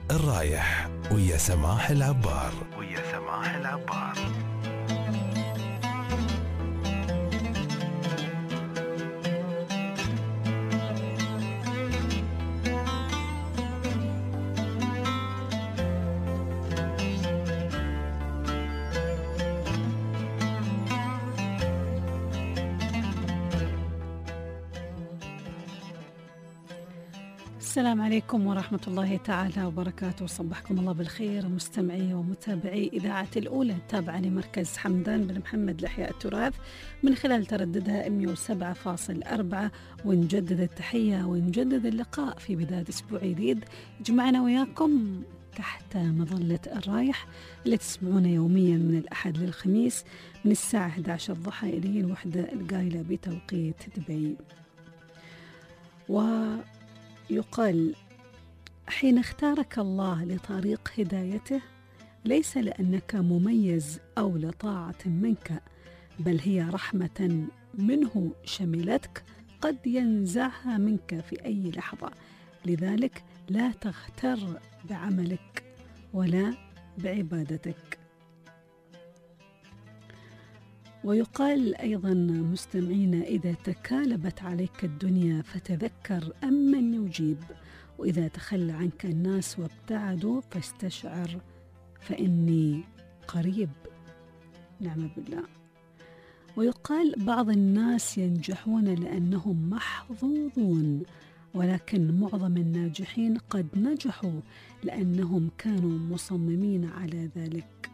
الرايح ويا سماح العبار. السلام عليكم ورحمة الله تعالى وبركاته. صبحكم الله بالخير مستمعي ومتابعي إذاعة الأولى التابعة لمركز حمدان بن محمد لإحياء التراث من خلال ترددها 107.4. ونجدد التحية ونجدد اللقاء في بداية أسبوع جديد جمعنا وياكم تحت مظلة الرايح اللي تسمعونه يوميا من الأحد للخميس من الساعة 11 الضحى إلى 1 القايلة بتوقيت دبي. يقال حين اختارك الله لطريق هدايته ليس لأنك مميز أو لطاعة منك، بل هي رحمة منه شملتك قد ينزعها منك في أي لحظة. لذلك لا تغتر بعملك ولا بعبادتك. ويقال أيضا مستمعين إذا تكالبت عليك الدنيا فتذكر أمن يجيب، وإذا تخلى عنك الناس وابتعدوا فاستشعر فإني قريب. نعم بالله. ويقال بعض الناس ينجحون لأنهم محظوظون، ولكن معظم الناجحين قد نجحوا لأنهم كانوا مصممين على ذلك.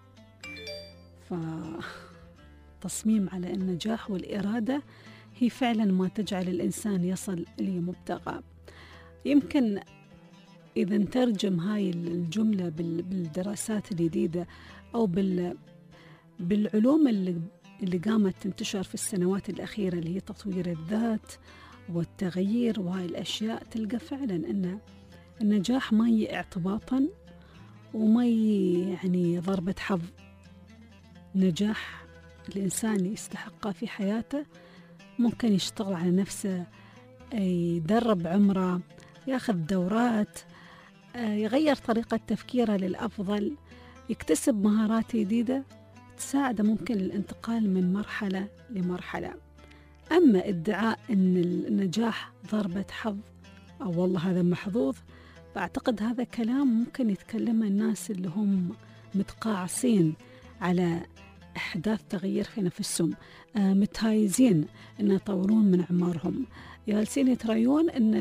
تصميم على النجاح والإرادة هي فعلا ما تجعل الإنسان يصل لمبتغاه. يمكن إذا نترجم هاي الجملة بالدراسات الجديدة أو بالعلوم اللي قامت تنتشر في السنوات الأخيرة اللي هي تطوير الذات والتغيير وهاي الأشياء، تلقى فعلا أن النجاح ما هي اعتباطا وما يعني ضربة حظ. نجاح الإنسان يستحقه في حياته ممكن يشتغل على نفسه، يدرب عمره، ياخذ دورات، يغير طريقة تفكيره للأفضل، يكتسب مهارات جديدة تساعده ممكن الانتقال من مرحلة لمرحلة. أما ادعاء أن النجاح ضربة حظ أو والله هذا محظوظ، فأعتقد هذا كلام ممكن يتكلم الناس اللي هم متقاعسين على إحداث تغيير في نفسهم، متهايزين أن يطورون من أعمارهم، جالسين يتريون أن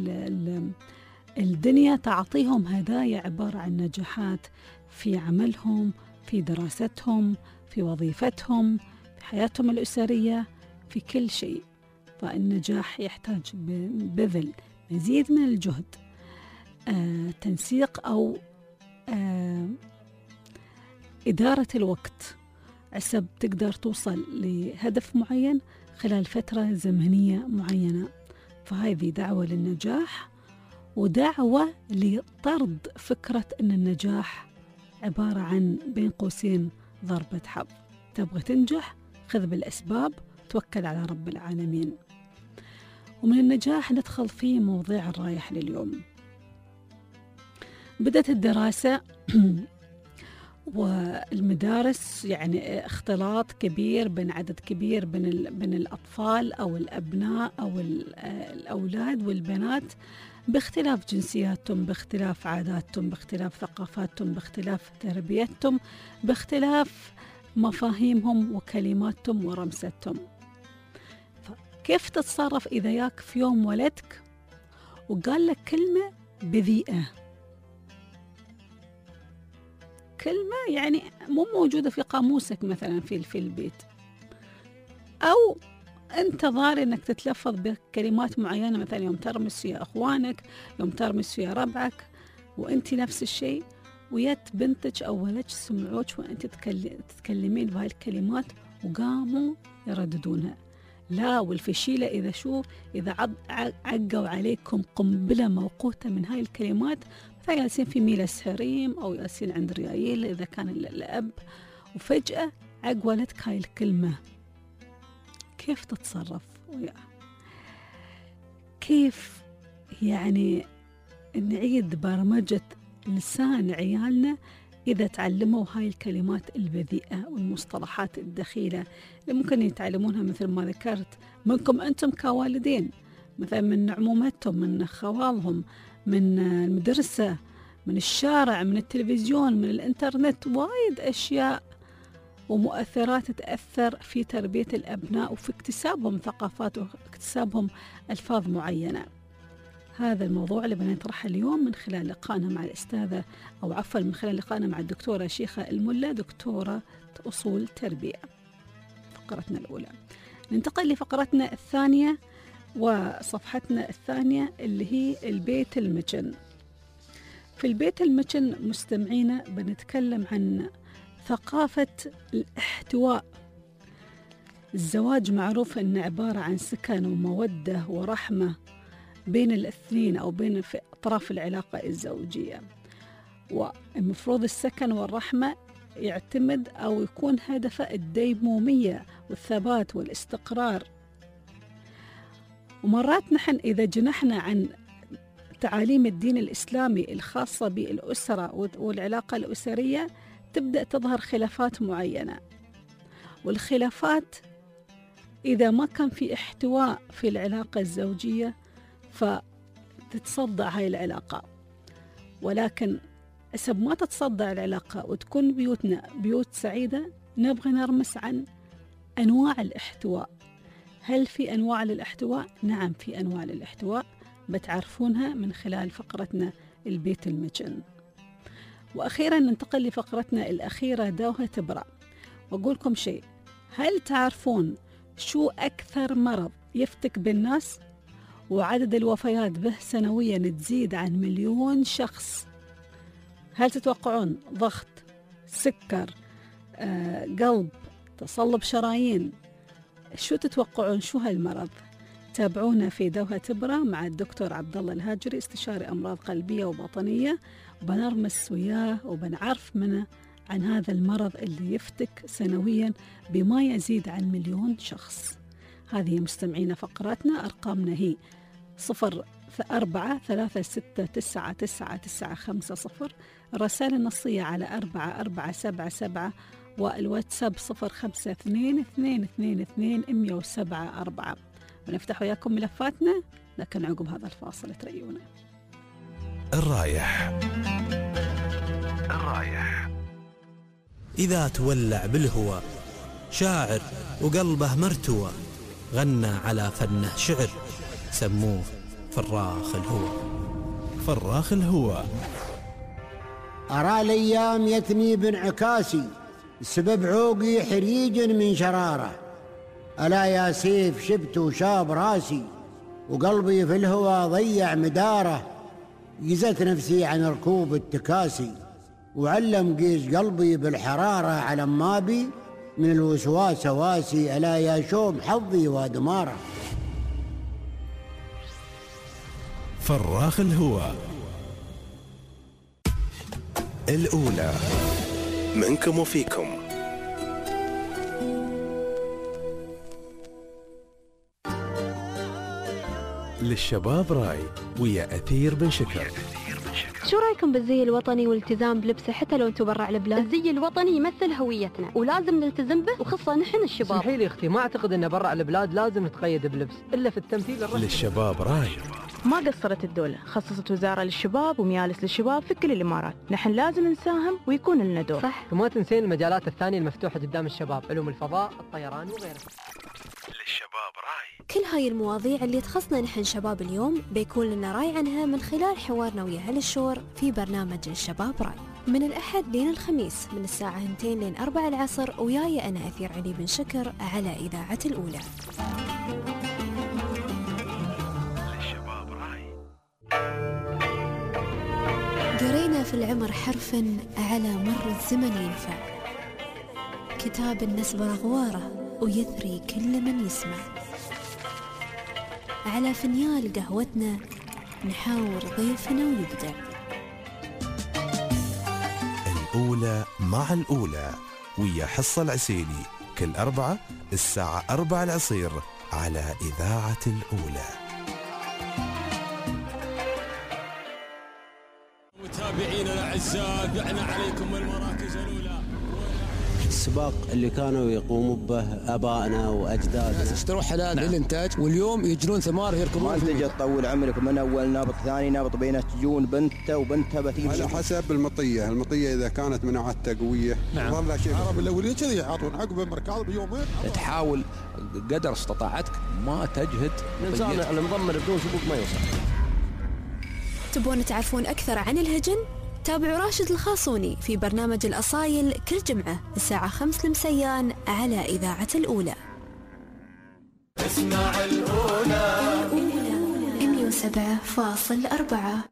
الدنيا تعطيهم هدايا عبارة عن نجاحات في عملهم، في دراستهم، في وظيفتهم، في حياتهم الأسرية، في كل شيء. فالنجاح يحتاج بذل مزيد من الجهد، تنسيق أو إدارة الوقت عسب تقدر توصل لهدف معين خلال فترة زمنية معينة. فهذه دعوة للنجاح ودعوة لطرد فكرة أن النجاح عبارة عن بين قوسين ضربة حظ. تبغى تنجح خذ بالأسباب، توكل على رب العالمين. ومن النجاح ندخل في موضوع الرايح لليوم. بدأت الدراسة والمدارس يعني اختلاط كبير بين عدد كبير بين الأطفال أو الأبناء أو الأولاد والبنات، باختلاف جنسياتهم، باختلاف عاداتهم، باختلاف ثقافاتهم، باختلاف تربيتهم، باختلاف مفاهيمهم وكلماتهم ورمستهم. كيف تتصرف إذا ياك في يوم ولدك وقال لك كلمة بذيئة، كلمة يعني مو موجودة في قاموسك مثلا في البيت، أو أنت ضاري أنك تتلفظ بكلمات معينة، مثلا يوم ترمس فيها أخوانك، يوم ترمس فيها ربعك، وأنت نفس الشيء، ويت بنتك أو ولدك سمعوك وأنت تتكلمين بهاي الكلمات وقاموا يرددونها. لا، والفشيلة إذا عقوا عليكم قنبلة موقوتة من هاي الكلمات، فجالسين في ميلس هريم أو جالسين عند ريايل إذا كان الأب، وفجأة عقولتك هاي الكلمة، كيف تتصرف وياه؟ كيف يعني نعيد برمجة لسان عيالنا إذا تعلموا هاي الكلمات البذيئة والمصطلحات الدخيلة اللي ممكن يتعلمونها مثل ما ذكرت منكم أنتم كوالدين، مثلا من عمومتهم، من خوالهم، من المدرسة، من الشارع، من التلفزيون، من الإنترنت. وايد أشياء ومؤثرات تأثر في تربية الأبناء وفي اكتسابهم ثقافات واكتسابهم ألفاظ معينة. هذا الموضوع اللي بنطرحه اليوم من خلال لقائنا مع الأستاذة، أو عفوا من خلال لقائنا مع الدكتورة شيخة الملا، دكتورة أصول تربية. فقرتنا الأولى. ننتقل لفقرتنا الثانية وصفحتنا الثانية اللي هي البيت المجن. في البيت المجن مستمعينا بنتكلم عن ثقافة الاحتواء. الزواج معروف أنه عبارة عن سكن ومودة ورحمة بين الاثنين أو بين أطراف العلاقة الزوجية، والمفروض السكن والرحمة يعتمد أو يكون هدفه الديمومية والثبات والاستقرار. ومرات نحن إذا جنحنا عن تعاليم الدين الإسلامي الخاصة بالأسرة والعلاقة الأسرية تبدأ تظهر خلافات معينة، والخلافات إذا ما كان في احتواء في العلاقة الزوجية فتتصدع هاي العلاقة. ولكن حسب ما تتصدع العلاقة وتكون بيوتنا بيوت سعيدة، نبغى نرمس عن أنواع الاحتواء. هل في أنواع للاحتواء؟ نعم في أنواع للاحتواء، بتعرفونها من خلال فقرتنا البيت المجن. وأخيرا ننتقل لفقرتنا الأخيرة دوها تبرع. وأقولكم شيء، هل تعرفون شو أكثر مرض يفتك بالناس وعدد الوفيات به سنويا تزيد عن 1,000,000 شخص؟ هل تتوقعون ضغط، سكر، قلب، تصلب شرايين؟ شو تتوقعون شو هالمرض؟ تابعونا في دوها تبرع مع الدكتور عبد الله الهاجري، استشاري أمراض قلبية وباطنية، وبنرمس وياه وبنعرف منه عن هذا المرض اللي يفتك سنويا بما يزيد عن 1,000,000 شخص. هذه مستمعين فقراتنا، أرقامنا هي 04-36999950، الرسائل النصية على 4477، والواتساب 0522222174. بنفتح وياكم ملفاتنا، لكن عقب هذا الفاصل تريونا. الرايح. إذا تولع بالهوى شاعر وقلبه مرتوى، غنى على فنه شعر، سموه فراخ الهوى. أرى الأيام يثني بانعكاسي، سبب عوقي حريج من شراره. ألا يا سيف شبت وشاب راسي، وقلبي في الهوى ضيع مداره. جزت نفسي عن ركوب التكاسي، وعلم قيس قلبي بالحرارة. على مابي من الوسواس واسي، ألا يا شوم حظي ودماره. فراخ الهوى الأولى منكم وفيكم. للشباب راي ويا أثير بن شكر. شو رايكم بالزي الوطني والالتزام بلبسه حتى لو انتم برا البلاد؟ الزي الوطني يمثل هويتنا ولازم نلتزم به، وخاصة نحن الشباب. اسمحي لي اختي، ما اعتقد ان برا البلاد لازم نتقيد بلبس الا في التمثيل الرسمي. للشباب راي. ما قصرت الدولة، خصصت وزارة للشباب وميالس للشباب في كل الإمارات. نحن لازم نساهم ويكون لنا دور. صح. وما تنسين المجالات الثانية المفتوحة قدام الشباب، علوم الفضاء، الطيران وغيرها. للشباب راي. كل هاي المواضيع اللي تخصنا نحن شباب اليوم بيكون لنا راي عنها من خلال حوارنا ويا أهل الشور في برنامج الشباب راي من الأحد لين الخميس من الساعة 2 لين 4 العصر، وياي أنا أثير علي بن شكر على إذاعة الأولى. قرينا في العمر حرفا على مر الزمن ينفع، كتاب النسبة غواره ويثري كل من يسمع. على فنيال قهوتنا نحاور ضيفنا ويبدع. الأولى مع الأولى ويا حصة العسيلي كل أربعة الساعة 4 العصير على إذاعة الأولى. متابعينا الاعزاء بعنا عليكم المراكز الاولى. السباق اللي كانوا يقوموا به ابائنا واجدادنا اشتروا حلال للانتاج واليوم يجرون ثمار يركبون. ما انت جت تطول عمرك من اول نابط ثاني نابط بينه تجون بنته وبنتها بتيجي على حسب المطيه اذا كانت مناعتها قويه. نعم. العرب الاولين كذي يعطون عقب مركاض بيومين. تحاول قدر استطاعتك ما تجهد. الانسان المضمر بدون سبوق ما يوصل. تبون تعرفون اكثر عن الهجن؟ تابعوا راشد الخاصوني في برنامج الأصايل كل جمعة الساعة 5 مساء على إذاعة الأولى. اسمع الأولى 107.4.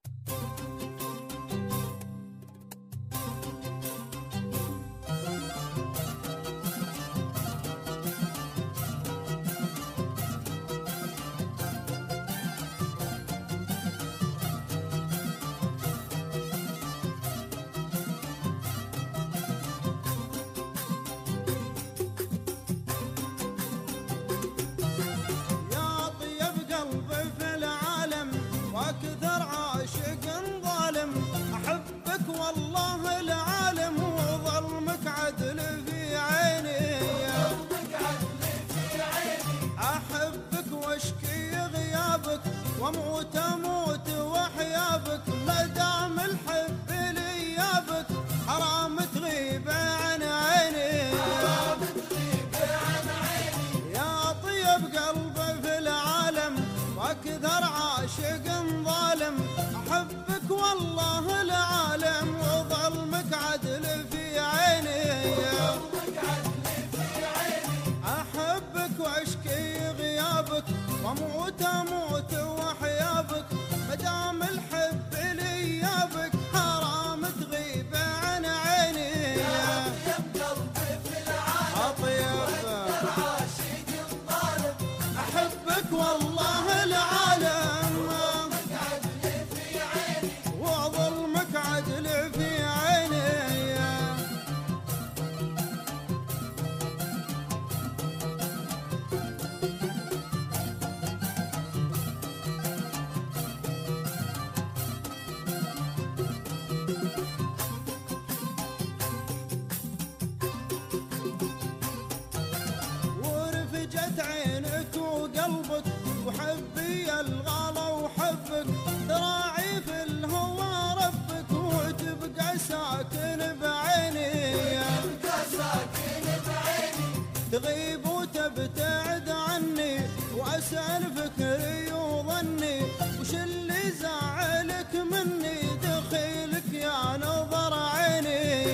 واموت اموت وحيابك ما دام الحب لي يابك حرام تغيب عن عيني يا طيب قلبي في العالم واكثر عاشق ظالم احبك والله العالم وظلمك عدل في عيني احبك واشكي غيابك واموت اموت وحيابك مدام الحب لي يابك حرام تغيب عن عيني يا قلبي في العالم عاشق الظالم احبك والله العالم عدل في عيني وظلمك عدل في عيني وحبي الغلا وحبك تراعي في الهوى ربك وتبقى ساكن بعيني تغيب وتبتعد عني واسأل فكري وظني وش اللي زعلك مني دخيلك يا نظر عيني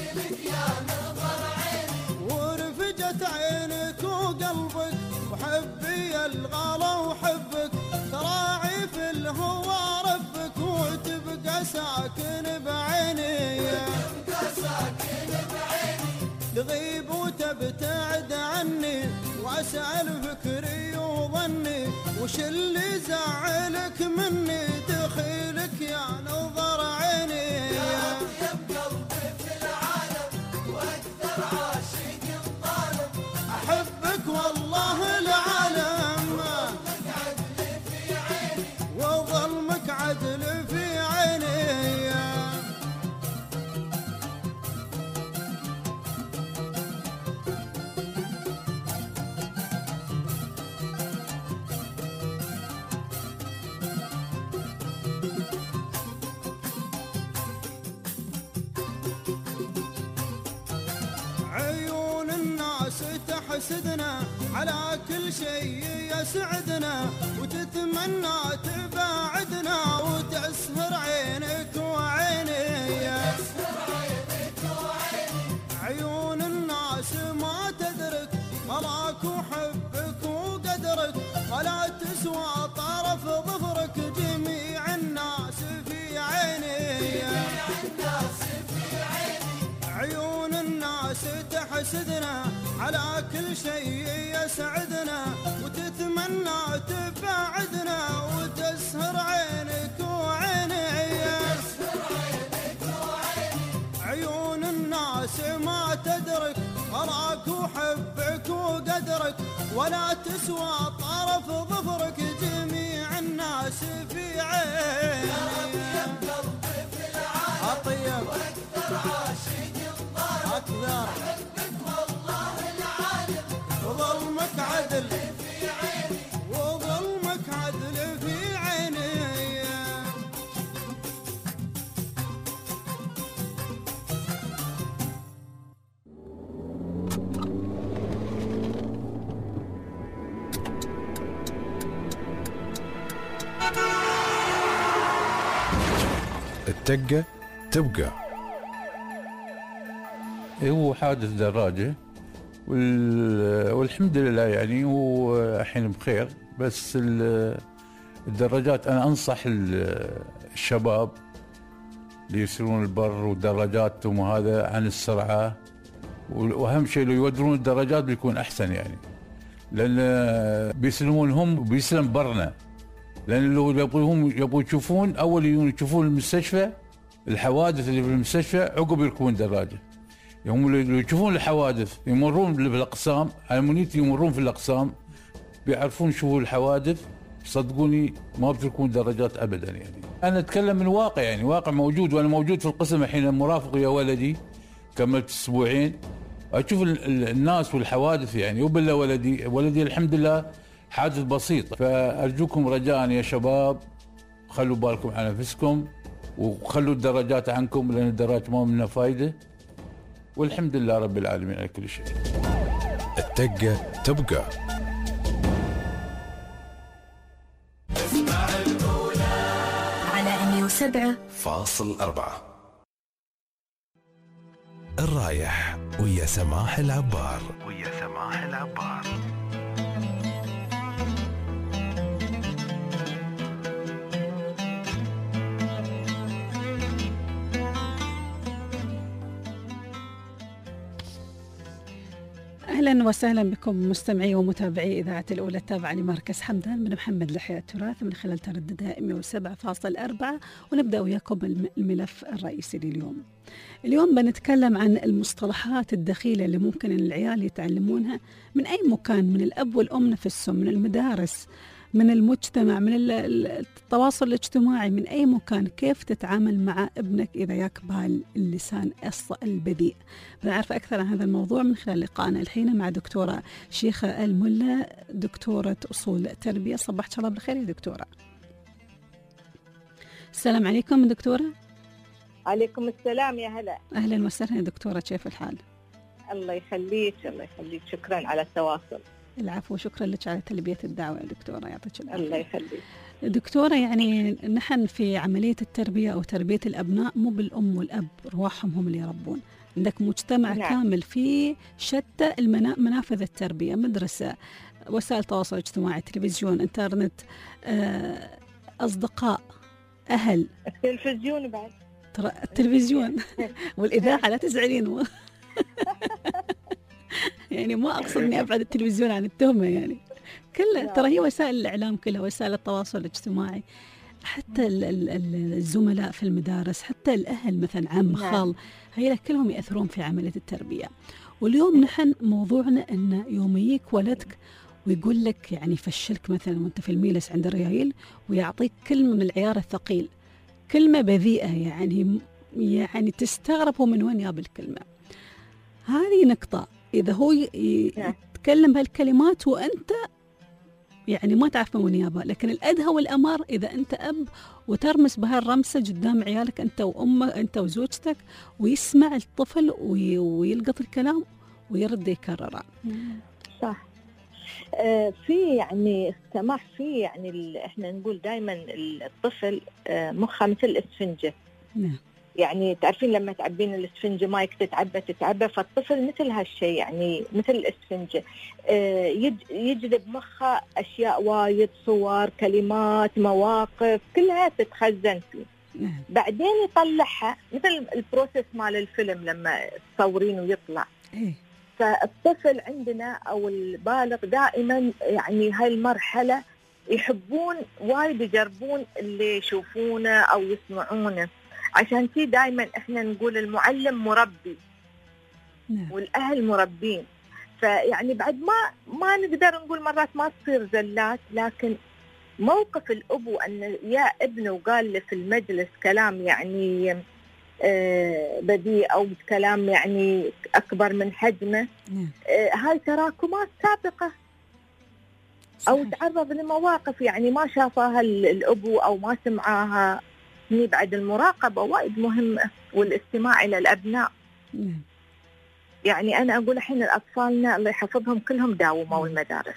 ورفجت عينك وقلبك وحبي الغلا وحبك تراعي في الهوى ربك وتبقى ساكن بعيني تغيب وتبتعد عني واسأل فكري وظني وش اللي زعلك مني دخيلك يا نظر عيني يا قلبي في العالم واكثر عاشق الظالم احبك والله العالم وظلمك عدل في عيني عيون الناس تحسدنا على كل شيء يسعدنا وتتمنى تباعدنا وتسهر عينك وعيني عيون الناس ما تدرك غلاك وحبك وقدرك ولا تسوى طرف ظفرك جميع الناس في عيني عيون الناس تحسدنا على كل شيء يسعدنا وتتمنى تباعدنا وتسهر عينك وعيني عيون الناس ما تدرك غلاك وحبك وقدرك ولا تسوى طرف ظفرك جميع الناس في عيني أطيب أكثر وظلمك عدل وظلمك عدل في عيني. التقة تبقى. هو حادث دراجة والحمد لله يعني هو الحين بخير، بس الدراجات أنا أنصح الشباب اللي يسيرون البر والدراجاتهم وهذا عن السرعة، وأهم شيء لو يودرون الدراجات بيكون أحسن يعني، لأن بيسلمونهم وبيسلم برنا، لأن لو يبغوا يشوفون أول يشوفون المستشفى الحوادث اللي في المستشفى عقب يركبون دراجة. يوم لو يشوفون الحوادث يمرون بالأقسام على منيتي يمرون في الأقسام بيعرفون يشوفون الحوادث، صدقوني ما بتركون دراجات أبدا يعني. أنا أتكلم من واقع يعني، واقع موجود، وأنا موجود في القسم الحين مرافق يا ولدي، كملت أسبوعين أشوف الناس والحوادث يعني. وبالله ولدي الحمد لله حادث بسيط. فأرجوكم رجاء يا شباب خلوا بالكم على نفسكم وخلوا الدراجات عنكم، لأن الدراج ما منها فايدة، والحمد لله رب العالمين على كل شيء. التقة تبقى. اسمع الأولى على 107.4. الرايح ويا سماح العبار. أهلا وسهلا بكم مستمعي ومتابعي إذاعة الأولى التابعة لمركز حمدان من محمد لحياة التراث من خلال ترددها 107.4. ونبدأ وياكم الملف الرئيسي لليوم. اليوم بنتكلم عن المصطلحات الدخيلة اللي ممكن العيال يتعلمونها من أي مكان، من الأب والأم نفسهم، من المدارس، من المجتمع، من التواصل الاجتماعي، من أي مكان. كيف تتعامل مع ابنك إذا يكبه اللسان البذيء؟ بنعرف أكثر عن هذا الموضوع من خلال لقائنا الحين مع دكتورة شيخة الملا، دكتورة أصول تربية. صبحت الله بالخير يا دكتورة. السلام عليكم دكتورة. عليكم السلام يا هلا. أهلا وسهلا يا دكتورة، كيف الحال؟ الله يخليك الله يخليك، شكرا على التواصل. العفو، شكرا لك على تلبية الدعوة يا دكتورة، يعطيك العافية. الله يخليك دكتورة. يعني نحن في عملية التربية أو تربية الأبناء مو بالأم والأب رواحهم هم اللي يربون، عندك مجتمع كامل في شتى منافذ التربية، مدرسة، وسائل تواصل اجتماعي، تلفزيون، انترنت، أصدقاء، أهل، التلفزيون بعد، ترى التلفزيون والإذاعة لا تزعلين يعني ما أقصد أني أبعد التلفزيون عن التهمة يعني، كلها ترى هي وسائل الإعلام، كلها وسائل التواصل الاجتماعي، حتى الزملاء في المدارس، حتى الأهل مثلا عم خال، هي كلهم يأثرون في عملية التربية. واليوم نحن موضوعنا أن يوم يجيك ولدك ويقول لك يعني فشلك مثلا وانت في الميلس عند الريايل، ويعطيك كلمة من العيار الثقيل، كلمة بذيئة يعني تستغرب من وين جاب الكلمة. هذه نقطة. إذا هو يتكلم بهالكلمات وأنت يعني ما تعرف من وين يابها، لكن الأدهى والأمر إذا أنت أب وترمس بهالرمسة قدام عيالك أنت وأمك أنت وزوجتك، ويسمع الطفل ويلقط الكلام ويرد يكرره. صح. في يعني السماح في يعني احنا نقول دائما الطفل مخه مثل الإسفنجة. نعم. يعني تعرفين لما تعبين الإسفنجة مايك تتعبى، فالطفل مثل هالشيء يعني مثل الإسفنجة، يجذب مخه أشياء وايد، صور، كلمات، مواقف، كلها تتخزن فيه. بعدين يطلعها مثل البروسيس مال الفيلم لما تصورين ويطلع. فالطفل عندنا أو البالغ دائما يعني هاي المرحلة يحبون وايد يجربون اللي يشوفونه أو يسمعونه، عشان كي دائما احنا نقول المعلم مربي والأهل مربين. فيعني بعد ما نقدر نقول مرات ما تصير زلات، لكن موقف الأبو أن يا ابنه وقال له في المجلس كلام يعني بذيء أو كلام يعني أكبر من حجمه، هاي تراكمات سابقة أو تعرض لمواقف يعني ما شافها الأبو أو ما سمعها. بعد المراقبة وايد مهمة والاستماع إلى الأبناء. يعني أنا أقول الحين الأطفالنا الله يحفظهم كلهم داوموا المدارس.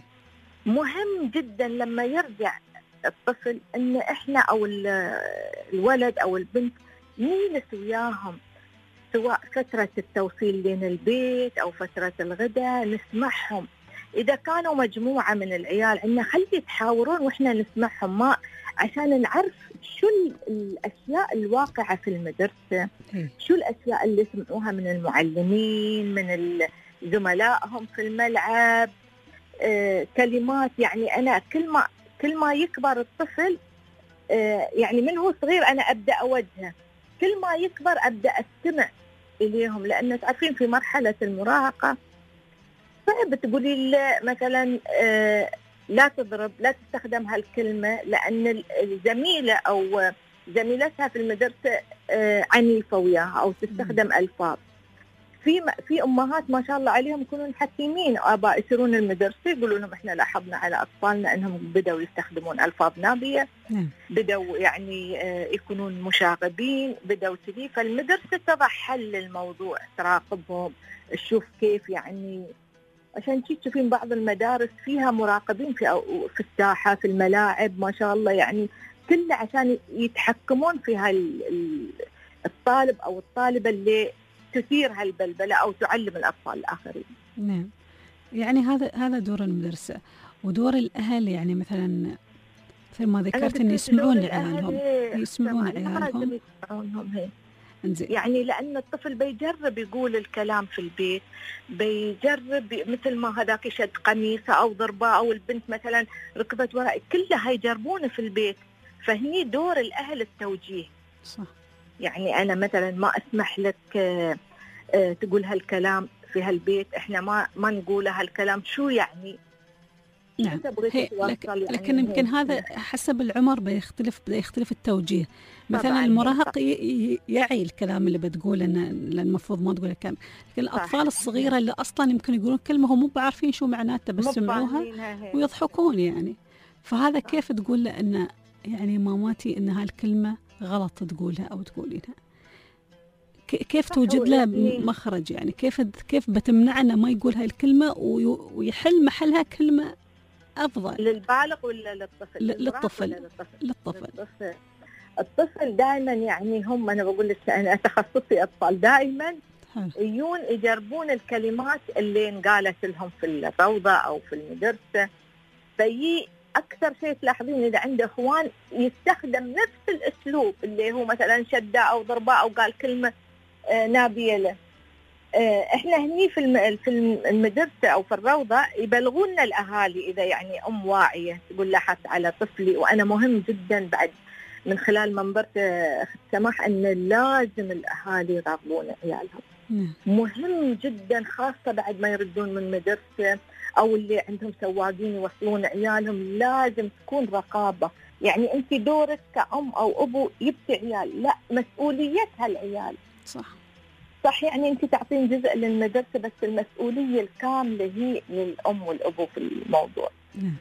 مهم جدا لما يرجع الطفل إن إحنا أو الولد أو البنت نجلس وياهم، سواء فترة التوصيل لين البيت أو فترة الغداء، نسمعهم. إذا كانوا مجموعة من العيال عندنا خلي يتحاورون وإحنا نسمعهم، ما عشان نعرف شو الأشياء الواقعة في المدرسة، شو الأشياء اللي سمعوها من المعلمين، من زملائهم في الملعب. كلمات يعني أنا كل ما يكبر الطفل يعني من هو صغير أنا أبدأ أوجهه، كل ما يكبر أبدأ أستمع إليهم، لأن تعرفين في مرحلة المراهقة صعب تقولي مثلا لا تضرب، لا تستخدم هالكلمة، لأن الزميلة أو زميلتها في المدرسة عنيفة وياها أو تستخدم ألفاظ. في أمهات ما شاء الله عليهم يكونون حكيمين، آباء يصيرون المدرسة يقولوا لهم إحنا لاحظنا على أطفالنا أنهم بدأوا يستخدمون ألفاظ نابية، بدأوا يعني يكونون مشاغبين، بدأوا كذي. فالمدرسة تضع حل للموضوع، تراقبهم، تشوف كيف يعني. عشان تشوفين بعض المدارس فيها مراقبين في الساحة، في الملاعب ما شاء الله، يعني كله عشان يتحكمون في الطالب أو الطالبة اللي تثير هالبلبلة أو تعلم الأطفال الآخرين. نعم، يعني هذا دور المدرسة ودور الأهل. يعني مثلا مثل ما ذكرت إن يسمعون لعيالهم، يسمعون عيالهم. يعني لأن الطفل بيجرب يقول الكلام في البيت، بيجرب مثل ما هذاك يشد قميصه أو ضربه، أو البنت مثلا ركبت وراء، كلها يجربونه في البيت. فهني دور الأهل التوجيه. صح. يعني أنا مثلا ما أسمح لك تقول هالكلام في هالبيت، إحنا ما نقول هالكلام، شو يعني؟ نعم. لكن يمكن هذا حسب العمر بيختلف التوجيه. مثلا المراهق يعي الكلام اللي بتقوله، لأن المفروض ما تقول الكلام. لكن الأطفال الصغيرة اللي أصلا يمكن يقولون كلمة هم مو بعارفين شو معناتها، بس سمعوها ويضحكون يعني. فهذا كيف تقول له إن يعني ماماتي إن هالكلمة غلط تقولها أو تقولينها؟ كيف توجد له مخرج؟ يعني كيف بتمنعنا ما يقول هاي الكلمة ويحل محلها كلمة أفضل؟ للبالغ ولا للطفل؟ للطفل. الطفل دائما يعني أنا بقول لك أنا تخصصي أطفال، دائما يجربون الكلمات اللي انقالت لهم في الروضة أو في المدرسة. فهي أكثر شيء تلاحظين إذا عنده إخوان يستخدم نفس الأسلوب اللي هو مثلا شدة أو ضربة أو قال كلمة نابية له. إحنا هني في المدرسة أو في الروضة يبلغونا الأهالي إذا يعني أم واعية تقول لاحظت على طفلي. وأنا مهم جدا بعد من خلال منبرة أخت سماح أن لازم الأهالي يراقبون عيالهم. مهم جدا، خاصة بعد ما يردون من المدرسة أو اللي عندهم سواقين يوصلون عيالهم، لازم تكون رقابة. يعني أنت دورك كأم أو أبو يبكي عيال، لا، مسؤوليتها العيال. صح، يعني أنت تعطين جزء للمدرسة، بس المسؤولية الكاملة هي للأم والأبو في الموضوع.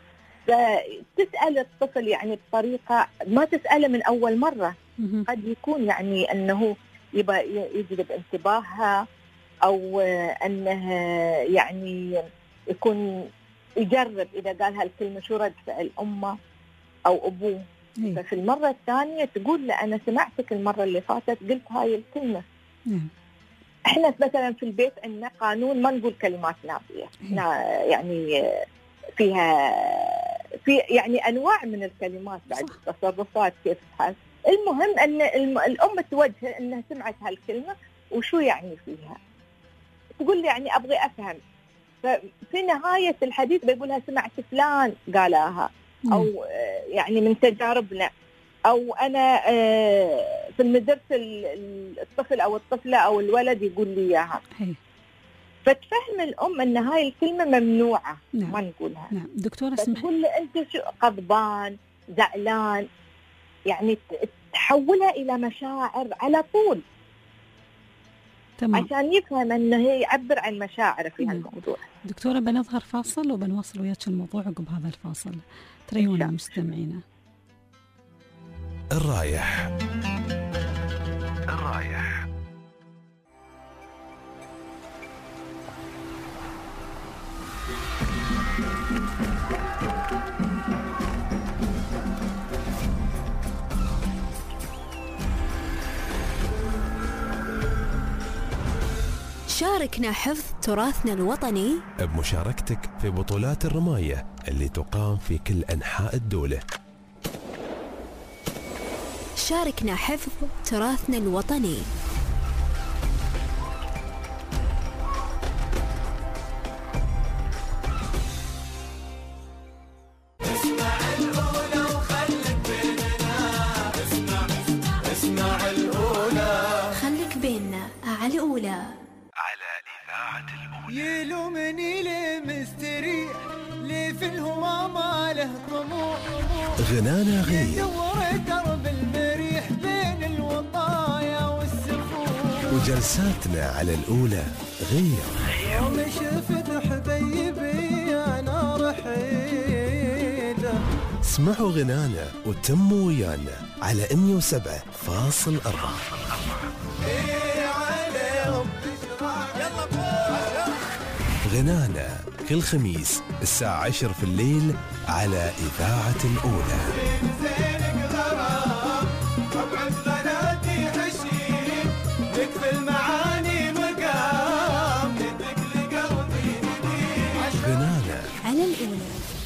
فتسأل الطفل يعني بطريقة ما تسأله من أول مرة. قد يكون يعني أنه يبقى يجلب انتباهها، أو أنه يعني يكون يجرب إذا قال هالكلمة شو رد فعل أمه أو أبوه. ففي المرة الثانية تقول له أنا سمعتك المرة اللي فاتت قلت هاي الكلمة. إحنا مثلا في البيت عندنا قانون ما نقول كلمات نابية. يعني فيها يعني أنواع من الكلمات بعد تصرفات كيف تحس. المهم أن الأم توجه أنها سمعت هالكلمة وشو يعني فيها. تقول لي يعني أبغي أفهم. ففي نهاية الحديث بيقولها سمعت فلان قالها، أو يعني من تجاربنا، أو أنا في المدرسة الطفل أو الطفلة أو الولد يقول لي إياها. فتفهم الأم أن هاي الكلمة ممنوعة. ما نقولها. دكتورة اسمح، تقول له أنت شو غضبان زعلان، يعني تحولها إلى مشاعر على طول. تمام. عشان يفهم أنه هي يعبر عن مشاعره في هالموضوع. دكتورة بنظهر فاصل وبنواصل وياك الموضوع عقب هذا الفاصل. تريونا مستمعينا. الرايح. شاركنا حفظ تراثنا الوطني بمشاركتك في بطولات الرماية اللي تقام في كل أنحاء الدولة. شاركنا حفظ تراثنا الوطني. اسمع الأولى وخليك بيننا. اسمع الأولى خليك بيننا على الأولى. يلومني ليه مستريح، ليه في الهمام له طموح. غنانا غير يدور درب المريح بين الوطايا والسفور. وجلساتنا على الأولى غير. يوم شفت حبيبي أنا رحيله. اسمعوا غنانا وتموا ويانا على 107.4. غنانا كل خميس الساعة 10 في الليل على إذاعة الأولى. غنانا على الأولى.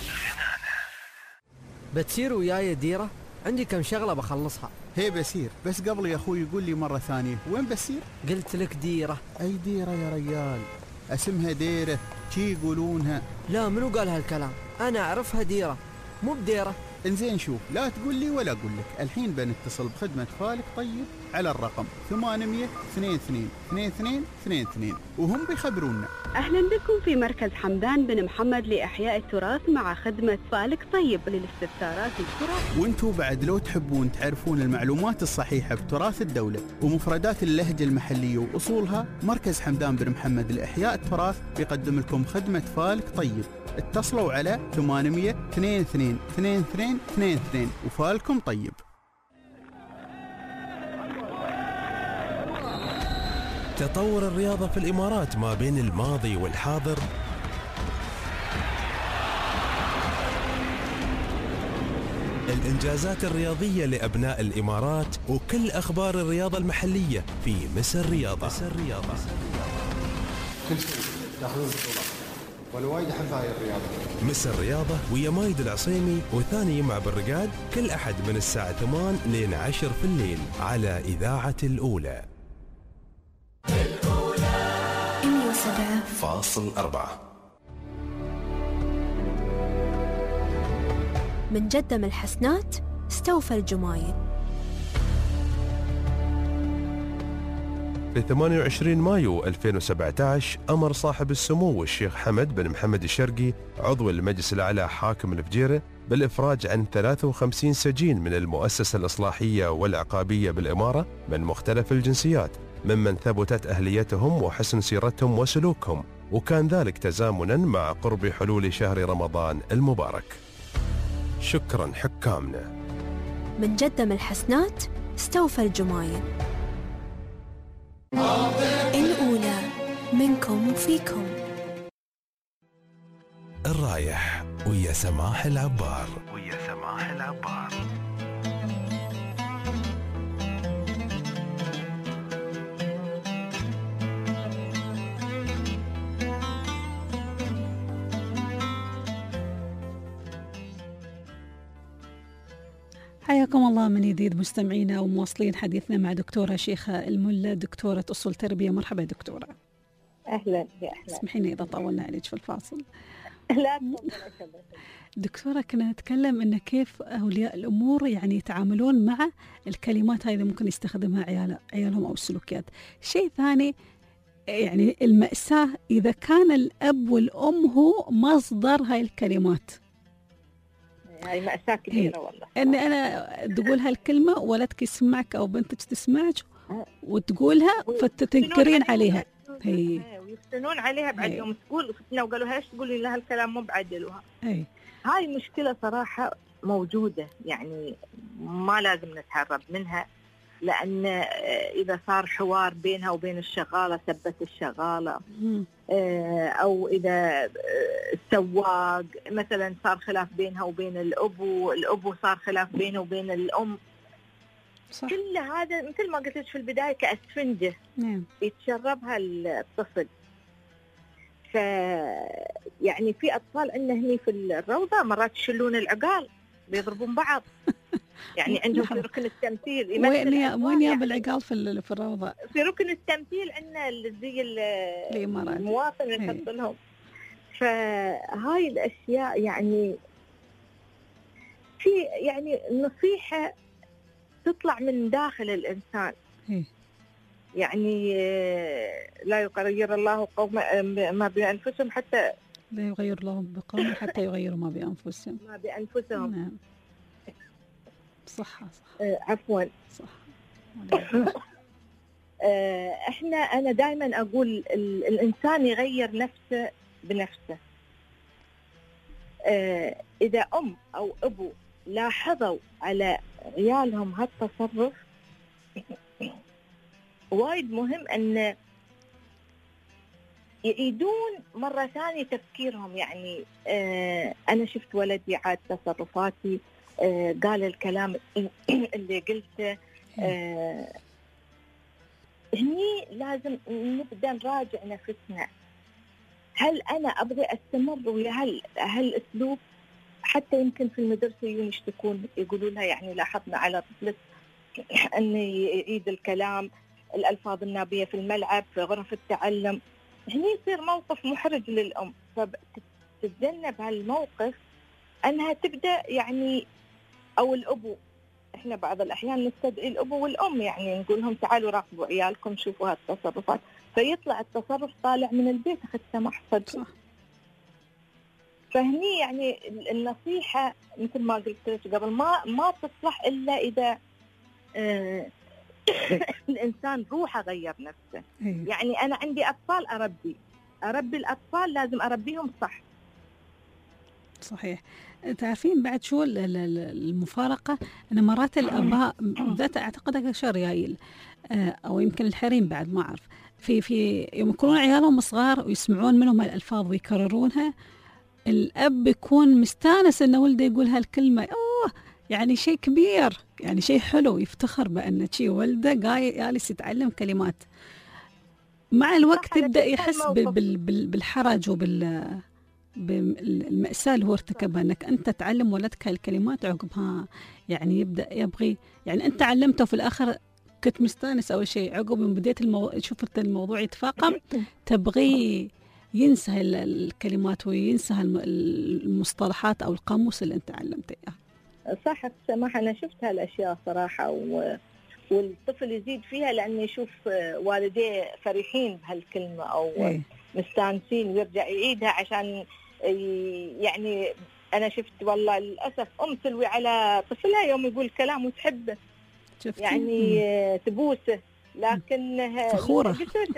بتسير وياي ديرة؟ عندي كم شغلة بخلصها. هي بسير، بس قبل يا أخوي يقول لي مرة ثانية وين بسير؟ قلت لك ديرة. أي ديرة يا رجال؟ اسمها ديرة، شي يقولونها. لا، منو قال هالكلام؟ أنا أعرفها ديرة مو بديرة. انزين شوف، لا تقول لي ولا أقول لك، الحين بنتصل بخدمة فالك طيب على الرقم 800 22 22 22 وهم بيخبرونا. أهلا بكم في مركز حمدان بن محمد لإحياء التراث مع خدمة فالك طيب للاستفسارات التراث. وانتوا بعد لو تحبون تعرفون المعلومات الصحيحة بتراث الدولة ومفردات اللهجة المحلية وأصولها، مركز حمدان بن محمد لإحياء التراث بيقدم لكم خدمة فالك طيب. اتصلوا على 800 22 22 22 وفالكم طيب. تطور الرياضة في الإمارات ما بين الماضي والحاضر. الإنجازات الرياضية لأبناء الإمارات وكل أخبار الرياضة المحلية في مصر رياضة. كل شيء تاخذون بطولة وانا وايد احب هاي الرياضة. مصر رياضة ويا مايد العصيمي وثاني يمع بالرقاد كل أحد من الساعة 8 لين 10 في الليل على إذاعة الأولى. 107.4. من جدم الحسنات استوفى الجمايل. في 28 مايو 2017 أمر صاحب السمو الشيخ حمد بن محمد الشرقي عضو المجلس الأعلى حاكم الفجيرة بالإفراج عن 53 سجين من المؤسسة الإصلاحية والعقابية بالإمارة من مختلف الجنسيات ممن ثبتت أهليتهم وحسن سيرتهم وسلوكهم، وكان ذلك تزامنا مع قرب حلول شهر رمضان المبارك. شكرا حكامنا. من جدم الحسنات استوفى الجمايل. الأولى منكم وفيكم. الرايح ويا سماح العبار. حياكم الله من جديد مستمعينا، ومواصلين حديثنا مع دكتورة شيخة الملا، دكتورة أصول تربية. مرحبا دكتورة. أهلا يا أهلا. اسمحيني إذا طولنا عليك في الفاصل. لا دكتورة، كنا نتكلم إن كيف أولياء الأمور يعني يتعاملون مع الكلمات هاي اللي ممكن يستخدمها عيالهم أو السلوكيات. شيء ثاني يعني المأساة إذا كان الأب والأم هو مصدر هاي الكلمات، هاي مأساة كبيرة والله. إن أنا تقول هالكلمة ولدك يسمعك أو بنتك تسمعك وتقولها فتتنكرين عليها. ويفتنون عليها بعد يوم تقول فتنا وقالوا ايش تقولي لها الكلام مو بعدلوها. هاي مشكلة صراحة موجودة، يعني ما لازم نتهرب منها، لأن إذا صار حوار بينها وبين الشغالة سبت الشغالة، أو إذا السواق مثلا صار خلاف بينها وبين الأب صار خلاف بينه وبين الأم، صح. كل هذا مثل ما قلت في البداية كأسفنجة يتشربها الطفل. يعني في أطفال عندنا هني في الروضة مرات يشلون العقال بيضربون بعض. يعني عندهم في ركن التمثيل وين يا بالعقال في الروضة؟ في ركن التمثيل عندنا زي المواطن نحط لهم. فهاي الأشياء يعني في يعني نصيحة تطلع من داخل الإنسان. يعني لا يغير الله قوم ما بأنفسهم حتى لا يغير الله بقوم حتى يغيروا ما بأنفسهم. نعم. صح. عفوا. صح. أنا دائما أقول الإنسان يغير نفسه بنفسه. إذا أم أو أبو لاحظوا على عيالهم هالتصرف وايد مهم أن يعيدون مرة ثانية تفكيرهم. يعني أنا شفت ولدي عاد تصرفاتي، قال الكلام اللي قلته. هني لازم نبدأ نراجع نفسنا، هل أنا أبغى أستمر ويا هالأسلوب؟ حتى يمكن في المدرسة يشتكون يقولوا لها يعني لاحظنا على طفلك أن يعيد الكلام، الألفاظ النابية في الملعب، في غرف التعلم. هني يصير موقف محرج للأم، فتتجنب هالموقف أنها تبدأ يعني، أو الأبو. إحنا بعض الأحيان نستدعي الأبو والأم، يعني نقول لهم تعالوا راقبوا عيالكم شوفوا هالتصرفات، فيطلع التصرف طالع من البيت أخذ سماح صدق. فهني يعني النصيحة مثل ما قلت لك قبل ما تصلح إلا إذا الإنسان روحه غير نفسه. يعني أنا عندي أطفال أربي الأطفال، لازم أربيهم صح. صحيح. تعرفين بعد شو المفارقة، أن مرات الآباء ذات أعتقد أكثر ريايل أو يمكن الحريم بعد ما أعرف في يوم يكونون عيالهم صغار ويسمعون منهم الألفاظ ويكررونها، الأب يكون مستانس أن ولده يقول هالكلمة، يعني شيء كبير، يعني شيء حلو، يفتخر بأن شيء ولده جالس يتعلم كلمات. مع الوقت يبدأ يحس بالحرج بالمأساة اللي هو ارتكبها، أنك أنت تعلم ولدك هالكلمات عقبها يعني يبدأ يبغي، يعني أنت علمته في الآخر كنت مستانس أول شيء، عقب من بديت شفت الموضوع يتفاقم تبغي ينسى الكلمات وينسى المصطلحات أو القاموس اللي أنت علمته إياه. صح سماح، أنا شفت هالأشياء صراحة، والطفل يزيد فيها لأنه يشوف والديه فرحين بهالكلمة أو مستانسين ويرجع يعيدها عشان يعني. أنا شفت والله للأسف أم تلوي على طفلها يوم يقول كلام وتحبه، يعني تبوسه، لكن فخورة.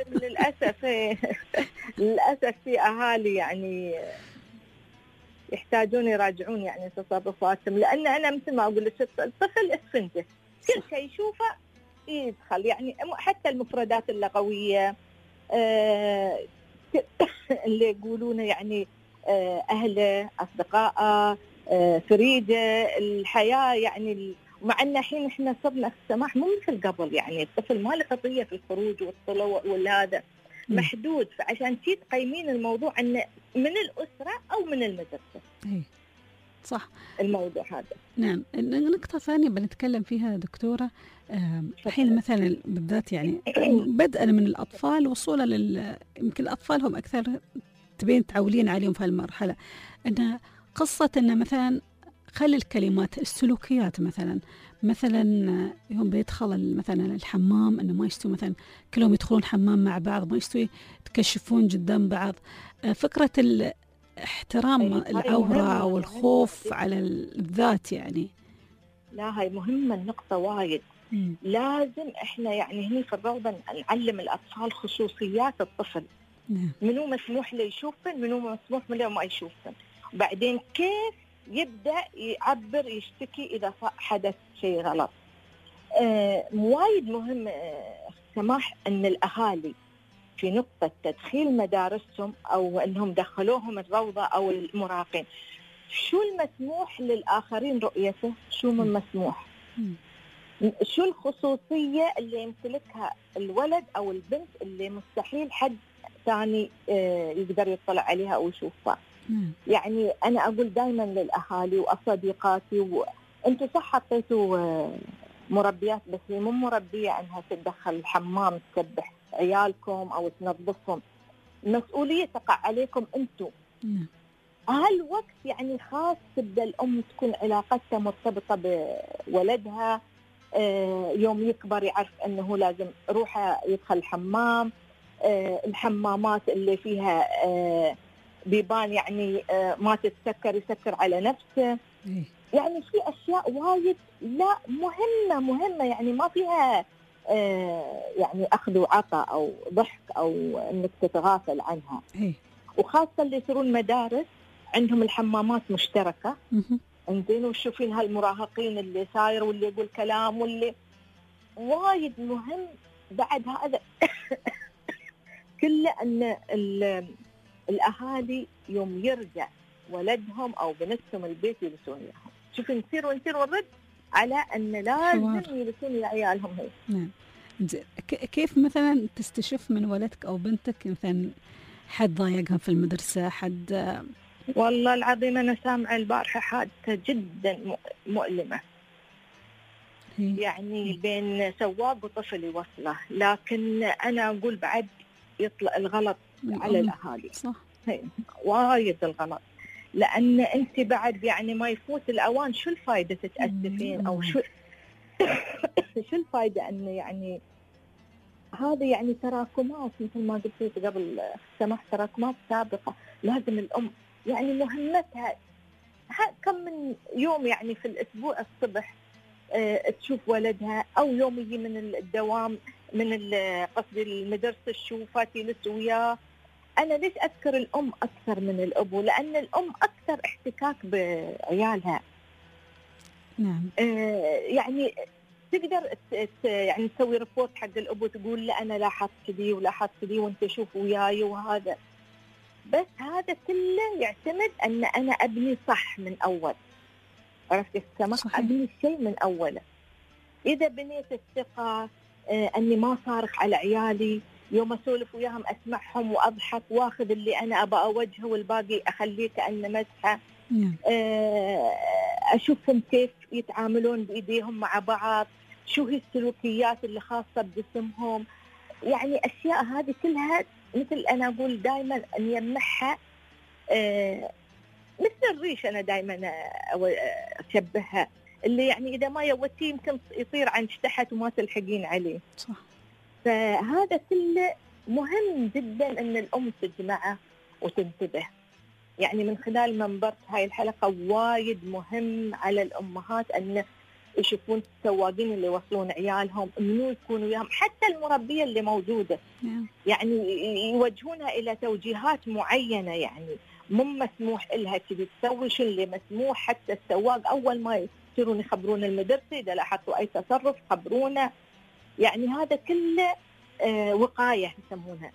للأسف في أهالي يعني يحتاجون يراجعون يعني تصرفاتهم، لأن أنا مثل ما أقول لك الطفل اسفنجة، كل شيء يشوفه يدخل، يعني حتى المفردات اللغوية اللي يقولونه يعني أهله، أصدقائه، فريده، الحياة، يعني مع أن الحين إحنا صرنا سماح مو مثل قبل، يعني الطفل ما له حرية في الخروج والطلوع والهذا محدود، فعشان شي تقيمين الموضوع أنه من الأسرة أو من المدرسة. صح الموضوع هذا. نعم. نقطة ثانية بنتكلم فيها دكتورة، الحين مثلا بالذات يعني بدءا من الأطفال وصولا يمكن الأطفال هم أكثر تبين تعولين عليهم في هالمرحلة، أن قصة أن مثلا خلي الكلمات، السلوكيات مثلا يوم بيدخل مثلا الحمام أنه ما يستوي مثلا كلهم يدخلون حمام مع بعض، ما يستوي يتكشفون قدام بعض. فكرة احترام العورة أو الخوف على الذات يعني. لا هاي مهمة النقطة وايد. لازم احنا يعني هني في الروضة نعلم الأطفال خصوصيات الطفل. منو مسموح له يشوفن، منو مسموح له ما يشوفن، وبعدين كيف يبدأ يعبر يشتكي إذا حدث شيء غلط. وايد مهم سماح أن الأهالي في نقطة تدخيل مدارسهم أو أنهم دخلوهم الروضة أو المراهقين، شو المسموح للآخرين رؤيته، شو من مسموح، شو الخصوصية اللي يمتلكها الولد أو البنت اللي مستحيل حد ثاني يقدر يطلع عليها أو يشوفها. يعني أنا أقول دائما للأهالي وأصديقاتي، وأنتوا صح حطيتوا مربيات بس هي مو مربية أنها تدخل الحمام تسبح عيالكم أو تنظفهم، المسؤولية تقع عليكم أنتوا. هالوقت يعني خاص تبدأ الأم تكون علاقتها مرتبطة بولدها، يوم يكبر يعرف أنه لازم روحه يدخل الحمام، الحمامات اللي فيها بيبان يعني ما تتسكر يسكر على نفسه. يعني في أشياء وايد لا مهمة يعني ما فيها يعني أخذ وعطاء أو ضحك أو أنك تتغافل عنها. وخاصة اللي يصيرون مدارس عندهم الحمامات مشتركة، انزين وشوفين هالمراهقين اللي صاير واللي يقول كلام واللي وايد مهم بعد هذا كله أن الأهالي يوم يرجع ولدهم أو بنتهم البيت يلبسون لهم. شوف نصير ونرد على أن لازم يلبسون لعيالهم هي. نعم. كيف مثلا تستشف من ولدك أو بنتك مثلا حد ضايقهم في المدرسة، حد؟ والله العظيم أنا سامعة البارحة حادثة جدا مؤلمة، يعني بين سواق وطفل يوصله، لكن أنا أقول بعد يطلع الغلط على الأهالي. صح. وايد الغلط، لأن أنت بعد يعني ما يفوت الأوان شو الفائدة تتأسفين أو شو الفائدة أنه يعني هذا يعني تراكمات مثل ما قلت قبل سماح، تراكمات سابقة. لازم الأم يعني مهمتها كم من يوم يعني في الأسبوع الصبح تشوف ولدها، أو يوم يجي من الدوام من قصدي المدرسة تشوفه تجلس وياه. أنا ليش أذكر الأم أكثر من الأبو؟ لأن الأم أكثر احتكاك بعيالها. نعم. يعني تقدر يعني تسوي ريبورت حق الأبو تقول له أنا لاحظت كذي ولاحظت كذي وأنت شوف وياي وهذا. بس هذا كله يعتمد أن أنا أبني صح من أول. عرفت السمك؟ أبني الشيء من أوله. إذا بنيت الثقة أني ما صارخ على عيالي، يوم أسولف وياهم أسمعهم وأضحك وأخذ اللي أنا أبغى أوجهه والباقي أخليه كأنه مزحة. أشوفهم كيف يتعاملون بإيديهم مع بعض، شو هي السلوكيات اللي خاصة بجسمهم. يعني أشياء هذه كلها مثل أنا أقول دائما أن يمنحها مثل الريش. أنا دائما أشبهها اللي يعني إذا ما يوتيه يمكن يطير عن تحت وما تلحقين عليه. صح. فهذا كله مهم جدا أن الأم تجمعه وتنتبه. يعني من خلال منبر هاي الحلقة وايد مهم على الأمهات أن يشوفون السواقين اللي يوصلون عيالهم، منو يكونوا وياهم، حتى المربية اللي موجودة يعني يوجهونها إلى توجيهات معينة. يعني مو مسموح إلها كذي تسوي، شو اللي مسموح. حتى السواق أول ما يصيرون يخبرون المدرسة إذا لاحظوا أي تصرف خبرونا. يعني هذا كله وقاية يسمونها.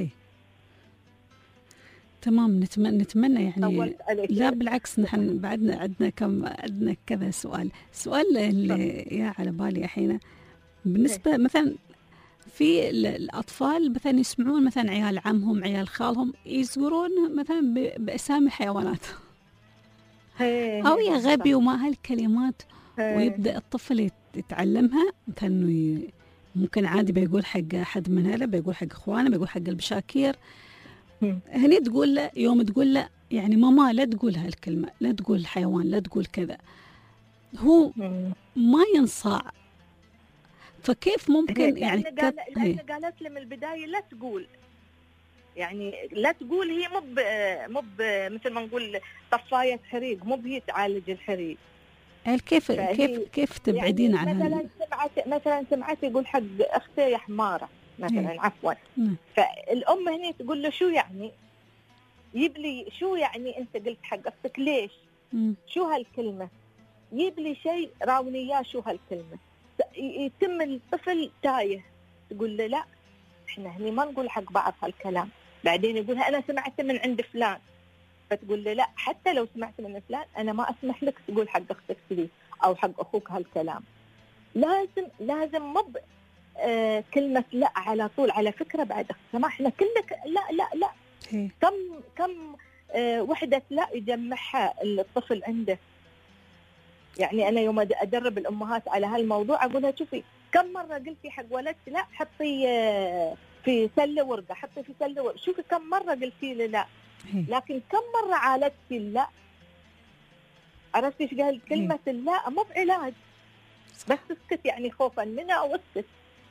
تمام. نتمنى يعني لا بالعكس، نحن بعدنا عندنا كذا سؤال اللي يا على بالي الحين بالنسبة مثلا في الأطفال مثلا يسمعون مثلا عيال عمهم عيال خالهم يذكرون مثلا بأسامي حيوانات أو يا غبي وما هالكلمات، ويبدأ الطفل يتعلمها مثلا إنه ممكن عادي بيقول حق حد من هلا، بيقول حق إخوانه، بيقول حق البشاكير. هني تقول له يوم تقول له يعني ماما لا تقول هالكلمة، لا تقول حيوان، لا تقول كذا، هو ما ينصاع. فكيف ممكن يعني لأن قالت لي من البداية لا تقول. يعني لا تقول هي مب مثل ما نقول طفاية حريق، مو هي تعالج الحريق. كيف تبعدين يعني عنها؟ مثلا سمعت يقول حق اختي يا حماره مثلا، عفوا، فالام هنا تقول له شو يعني يبلي، شو يعني انت قلت حق اختك ليش؟ شو هالكلمه؟ يبلي شيء راوني اياه، شو هالكلمه؟ يتم الطفل تايه، تقول له لا احنا هني ما نقول حق بعض هالكلام. بعدين يقولها انا سمعت من عند فلان، فتقول له لا حتى لو سمعت من فلان انا ما اسمح لك تقول حق اختك كذي او حق اخوك هالكلام. لازم مب كلمه لا على طول. على فكره بعد سمحنا كلك لا لا لا. كم وحده لا يجمعها الطفل عنده. يعني انا يوم ادرب الامهات على هالموضوع اقولها شوفي كم مره قلتي حق ولدك لا حطي في سله ورقه، حطي في سله ورقه، شوفي كم مره قلتي له لا، لكن كم مره عالجتي لا. عرفتي ايش قال كلمه لا؟ مو بعلاج، بس اسكت يعني خوفا منها او اسكت.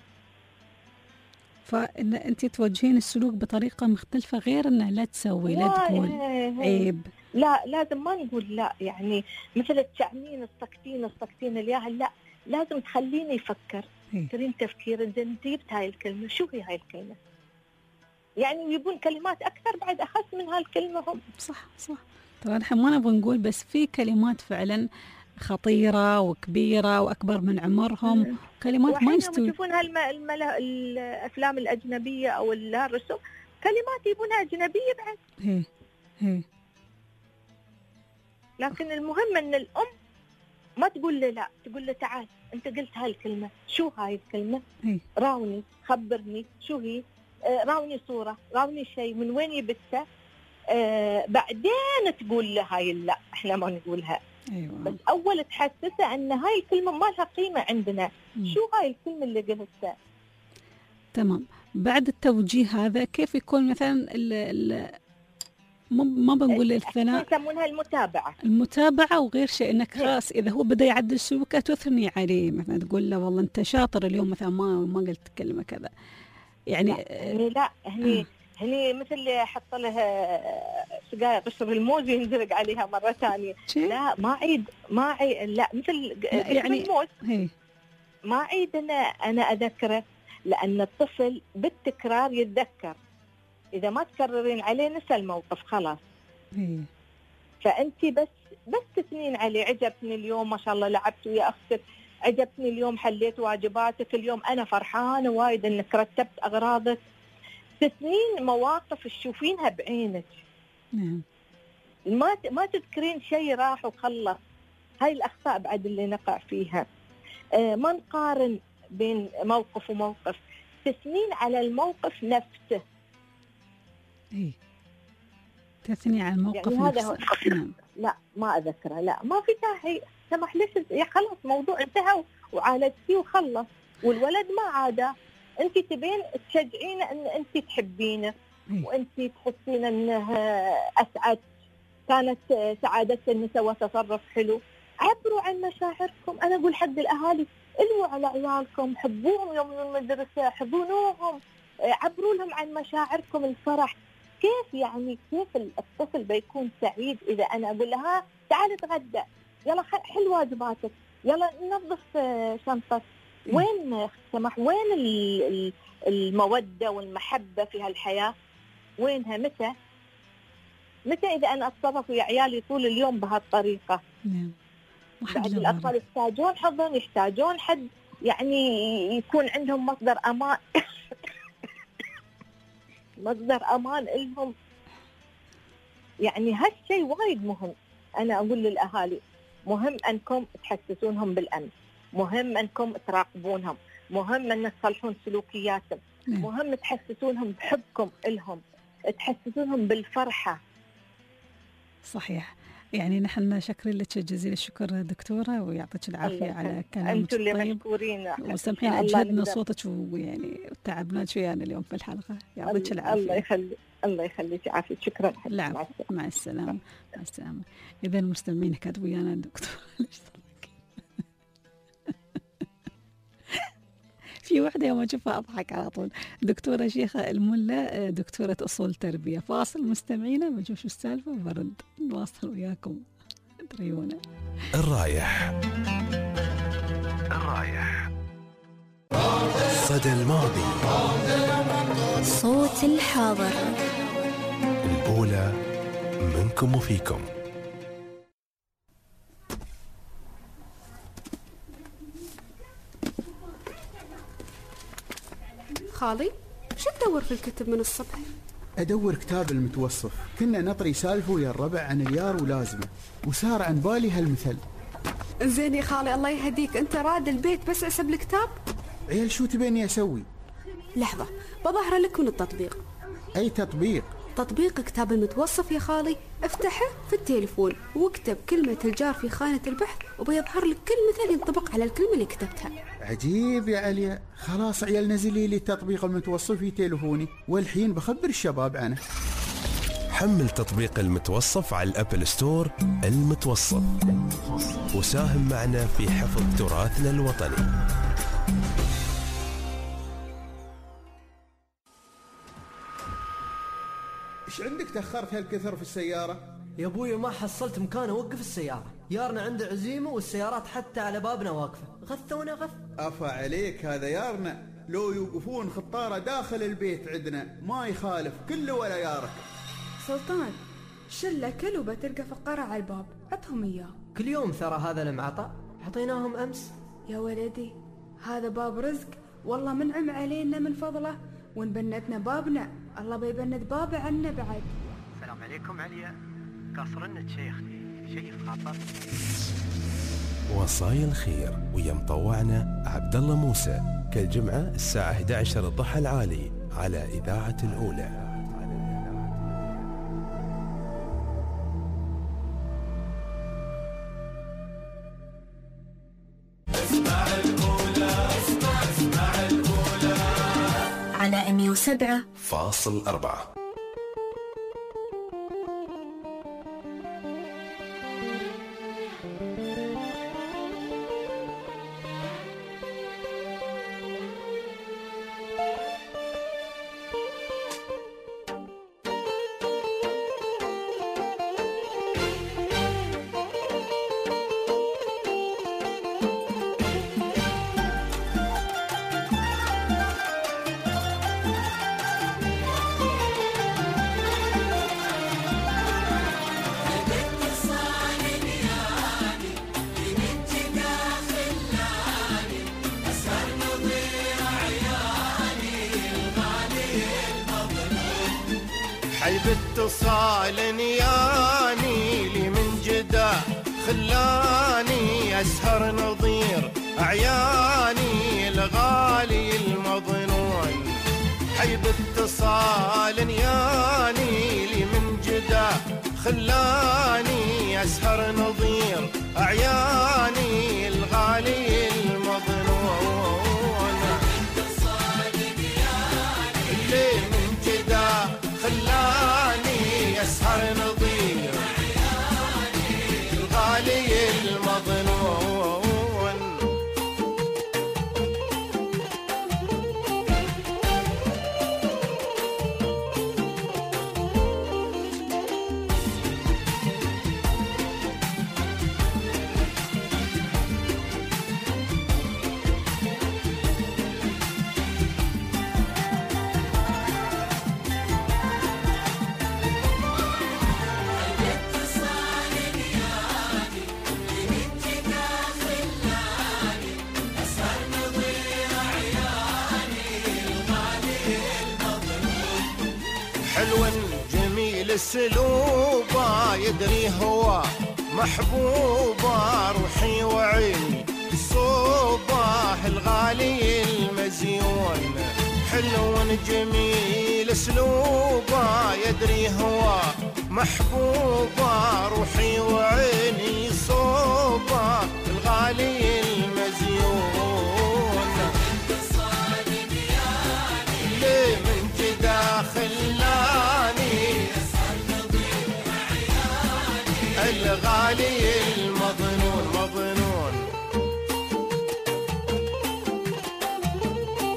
فإن أنت توجهين السلوك بطريقة مختلفة، غير أنه لا تسوي، لا تقول عيب. لا لازم ما نقول لا، يعني مثل التعمين السكتين الياها، لا لازم تخليني يفكر. ترين تفكير انت جبت هاي الكلمة، شو هي هاي الكلمة؟ يعني يبون كلمات أكثر بعد أخص من هالكلمة هم. صح. طبعا نحن ما نبغى نقول، بس في كلمات فعلا خطيرة وكبيرة وأكبر من عمرهم، كلمات ما يستوي. يشوفون الأفلام الأجنبية أو الرسوم، كلمات يبونها أجنبية بعد. هي. لكن المهم أن الأم ما تقول له لا، تقول له تعال أنت قلت هاي الكلمة، شو هاي الكلمة؟ راوني، خبرني شو هي، راوني صورة، راوني شيء، من وين يبته. بعدين تقول له هاي لا، احنا ما نقولها. أيوة. بس أول تحسسه أن هاي الكلمة ما لها قيمة عندنا. شو هاي الكلمة اللي قلتها؟ تمام. بعد التوجيه هذا كيف يكون مثلا ما بنقول الثناء، يسمونها المتابعة وغير شيء، انك خلاص اذا هو بدا يعدل سلوكه تثني عليه، مثلا تقول له والله انت شاطر اليوم، مثلا ما قلت كلمة كذا يعني. هني مثل حط له سقاية قشر الموز ينزرق عليها مرة ثانية. لا ما عيد لا مثل يعني الموز ما عيد انا اذكره، لان الطفل بالتكرار يتذكر. إذا ما تكررين عليه نسى الموقف خلاص. فأنت بس تثنين عليه، عجبتني اليوم ما شاء الله لعبت ويا أختك، عجبتني اليوم حليت واجباتك، اليوم أنا فرحانة وايد إنك رتبت أغراضك. تثنين مواقف تشوفينها بعينك. ما تذكرين شيء راح وخلص. هاي الأخطاء بعد اللي نقع فيها. ما نقارن بين موقف وموقف، تثنين على الموقف نفسه. تثني على الموقف يعني نفسه. لا ما أذكره، لا ما في داعي، سمح ليش يا خلاص موضوع انتهى وعالجتيه وخلص، والولد ما عاده. انت تبين تشجعينه ان انت تحبينه وانت تحسين انه اسعد، كانت سعادته انه سوى تصرف حلو. عبروا عن مشاعركم. انا اقول حق الاهالي الووا على عيالكم، حبوهم يوم المدرسه، حضنوهم، عبروا لهم عن مشاعركم، الفرح. كيف الطفل بيكون سعيد اذا انا اقول له تعال اتغدى، يلا حل واجباتك، يلا ننظف شنطتك. وين سمح؟ وين الموده والمحبه في هالحياه؟ وينها؟ متى اذا انا اتصرف ويا عيالي طول اليوم بهالطريقه؟ بعد الاطفال يحتاجون حضن، يحتاجون حد يعني يكون عندهم مصدر امان مصدر امان لهم. يعني هالشيء وايد مهم. انا اقول للاهالي مهم انكم تحسسونهم بالامن، مهم انكم تراقبونهم، مهم ان تصلحون سلوكياتهم، مهم تحسسونهم بحبكم لهم، تحسسونهم بالفرحه. صحيح. يعني نحن شاكرين لك جزيل الشكر دكتورة، ويعطيك العافية على كلامك الطيب، وسامحين أجهدنا صوتك ويعني تعبنا شوية اليوم في الحلقة. يعطيك العافية. الله يخليك، عافية. شكرا. مع السلامة. إذا المستمعين كاتبوا ويانا الدكتورة ليش في وحدة يوم أشوفها أضحك على طول. دكتورة شيخة الملا، دكتورة أصول تربية. فاصل مستمعينا، بنشوف شو السالفة وبرد نواصل وياكم تريونا. الرايح صدى الماضي، صوت الحاضر، الأولى منكم وفيكم. خالي، شو تدور في الكتب من الصبح؟ أدور كتاب المتوصف. كنا نطري سالفه ويا الربع عن اليار ولازمه، وصار عن بالي هالمثل. زين يا خالي، الله يهديك، انت راد البيت بس اسب الكتاب؟ عيال شو تبيني أسوي؟ لحظة، بظهر لك من التطبيق. أي تطبيق؟ تطبيق كتاب المتوصف يا خالي. افتحه في التليفون واكتب كلمة الجار في خانة البحث وبيظهر لك كل مثل ينطبق على الكلمة اللي كتبتها. عجيب يا عليا. خلاص عيال نزلي لي التطبيق المتوصف في تليفوني، والحين بخبر الشباب عنه. حمل تطبيق المتوصف على الأبل ستور. المتوصف، وساهم معنا في حفظ تراثنا الوطني. إيش عندك تأخرت هالكثر في السيارة؟ يا ابوي ما حصلت مكان اوقف السيارة، يارنا عنده عزيمة والسيارات حتى على بابنا واقفة، غثونا غث. أفا عليك، هذا يارنا لو يوقفون خطارة داخل البيت عندنا ما يخالف، كله ولا يارك. سلطان، شلة كل وبتلقى فقرة على الباب، عطهم إياه. كل يوم ثرى هذا المعطى، عطيناهم أمس. يا ولدي، هذا باب رزق، والله منعم علينا من فضله، وإن بندنا بابنا الله بيبند بابه عنا بعد. السلام عليكم عليا، قاصرنك شيخني، شيء خاطر. وصايا الخير ويا مطوعنا عبد الله موسى، كل جمعة الساعة 11 الضحى العالي على إذاعة الأولى. على 107.4. باتصال ياني لي من جدا خلاني أسهر نظير أعياني الغالي المظنون. حي باتصال ياني لي من جدا خلاني أسهر نظير أعياني الغالي المظنون. اللي من جدا خلاني أسهر نظير الغالي المظنون. حلو جميل السلوبة يدري هو محبوبة روحي وعيني صوبه الغالي المزيون. حلو جميل اسلوبه يدري هو محبوبة روحي وعيني صوبه الغالي المزيون. ليه من كدا خلاني الغالي المظنون مظنون.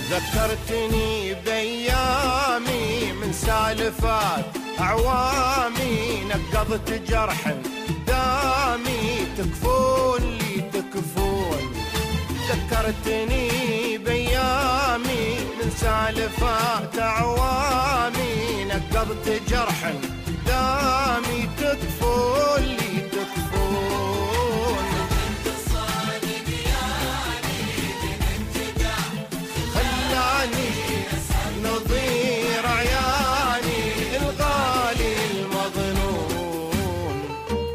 ذكرتني بأيامي من سالفات أعوامي، نقضت جرح دامي تكفون لي تكفون. ذكرتني بأيامي من سالفات أعوامي، نقضت جرح دامي تكفون لي تكفون. خلاني نظير عياني الغالي المظنون.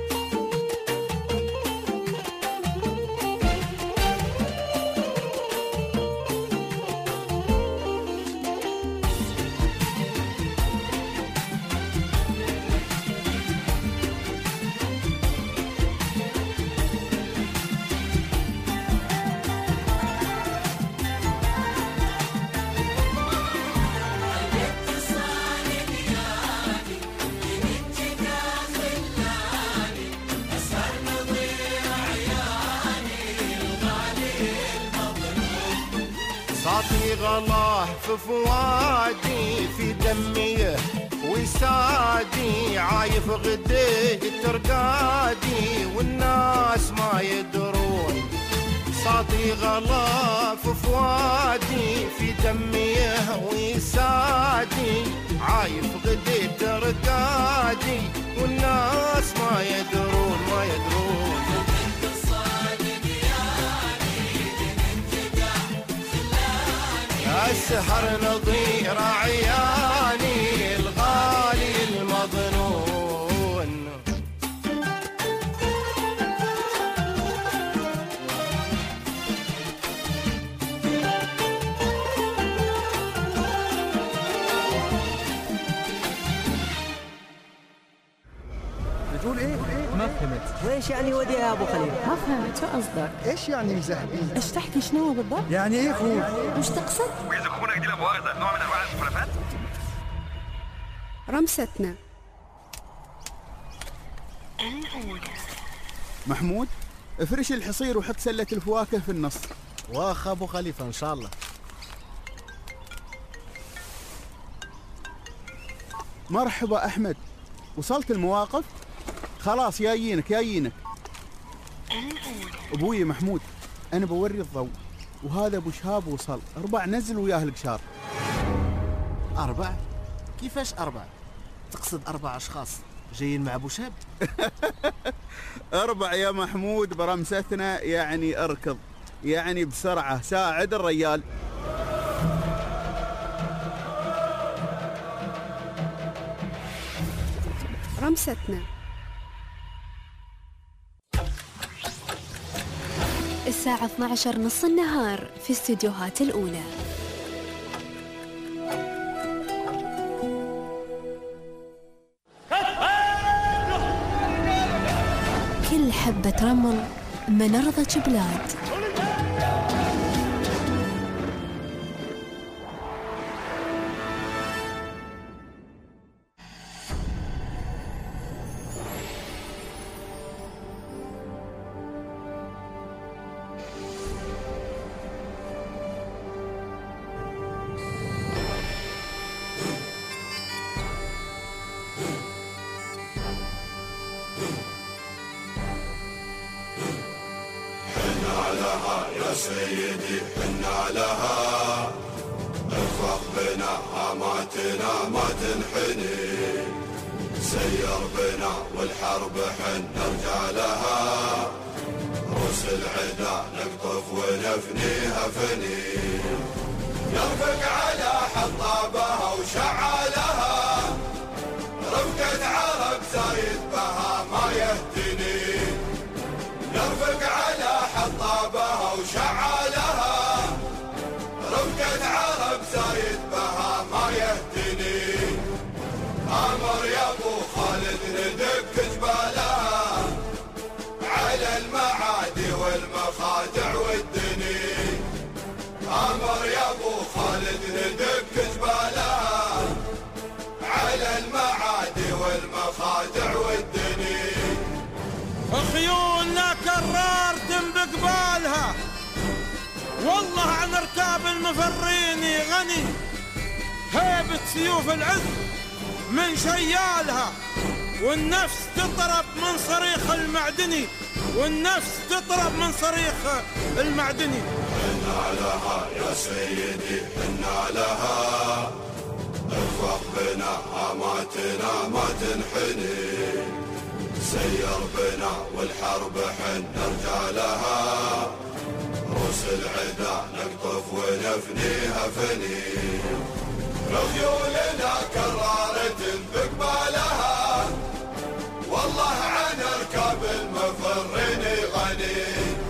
صاطي غلاه في فوادي في دميه وسادي، عايف غديه ترقادي والناس ما يدرون. صاطي غلاه في فوادي في دميه وسادي، عايف غديه ترقادي والناس ما يدرون ما يدرون. السهر نظير عياني الغالي المظنون. بتقول ايه؟ ما فهمت. ويش يعني ودي يا ابو خليل؟ ما فهمت شو قصدك؟ ايش يعني مزهقين؟ ايش تحكي شنو بالضبط؟ يعني ايه خوف؟ وش تقصد؟ ويزخونك دي لمؤاخذة نوع من انواع المخالفات. رمستنا. محمود افرش الحصير وحط سلة الفواكه في النص. واخ ابو خليفة ان شاء الله. مرحبا احمد، وصلت المواقف؟ خلاص جايينك. ابوي محمود انا بوري الضوء، وهذا ابو شهاب وصل 4 نزل وياه القشار. 4؟ كيفاش 4؟ تقصد 4 اشخاص جايين مع ابو شاب؟ 4 يا محمود برمستنا، يعني اركض، يعني بسرعة ساعد الرجال. رمستنا. الساعة 12 نص النهار في استديوهات الأولى. كل حبة رمل من أرض جبلاد. يا سيدي حنا لها، ارفق بنا هاماتنا ما تنحني، سير بنا والحرب حن نرجع لها، روس العدا نقطف ونفنيها فني، نرفق على حطابها وشعالها، رفقة عرب زايد بها ما يهتني، نرفق على حطابها وشعالها، رفقة عرب زايد بها ما يهتني، امر يا ابو خالد ندك جبالها، على المعادي والمخادع والدني، امر يا ابو خالد ندك جبالها، على المعادي والمخادع والدني، خيولنا كرار بقبالها والله عن اركاب المفرين غني، هيبة سيوف العز من شيالها، والنفس تطرب من صريخ المعدني، والنفس تطرب من صريخ المعدني. حنا لها يا سيدي حنا لها، ارفق بنا هاماتنا ما تنحني، سير بنا والحرب حن نرجع لها، روس العدا نقطف ونفنيها فني، رجولنا كرارة بقبالها، والله عن اركاب المفرين غني،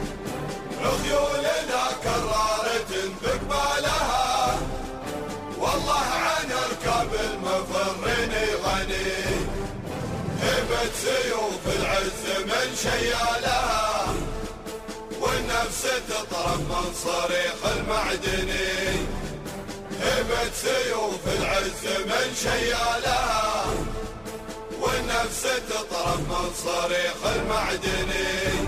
رجولنا كرارة بقبالها، والله عن اركاب المفرين غني، هبة سيوف العز من شيالها، والنفس تطرب من صريخ المعدني، هبة سيوف العز من شيالها، والنفس تطرب من صريخ المعدني.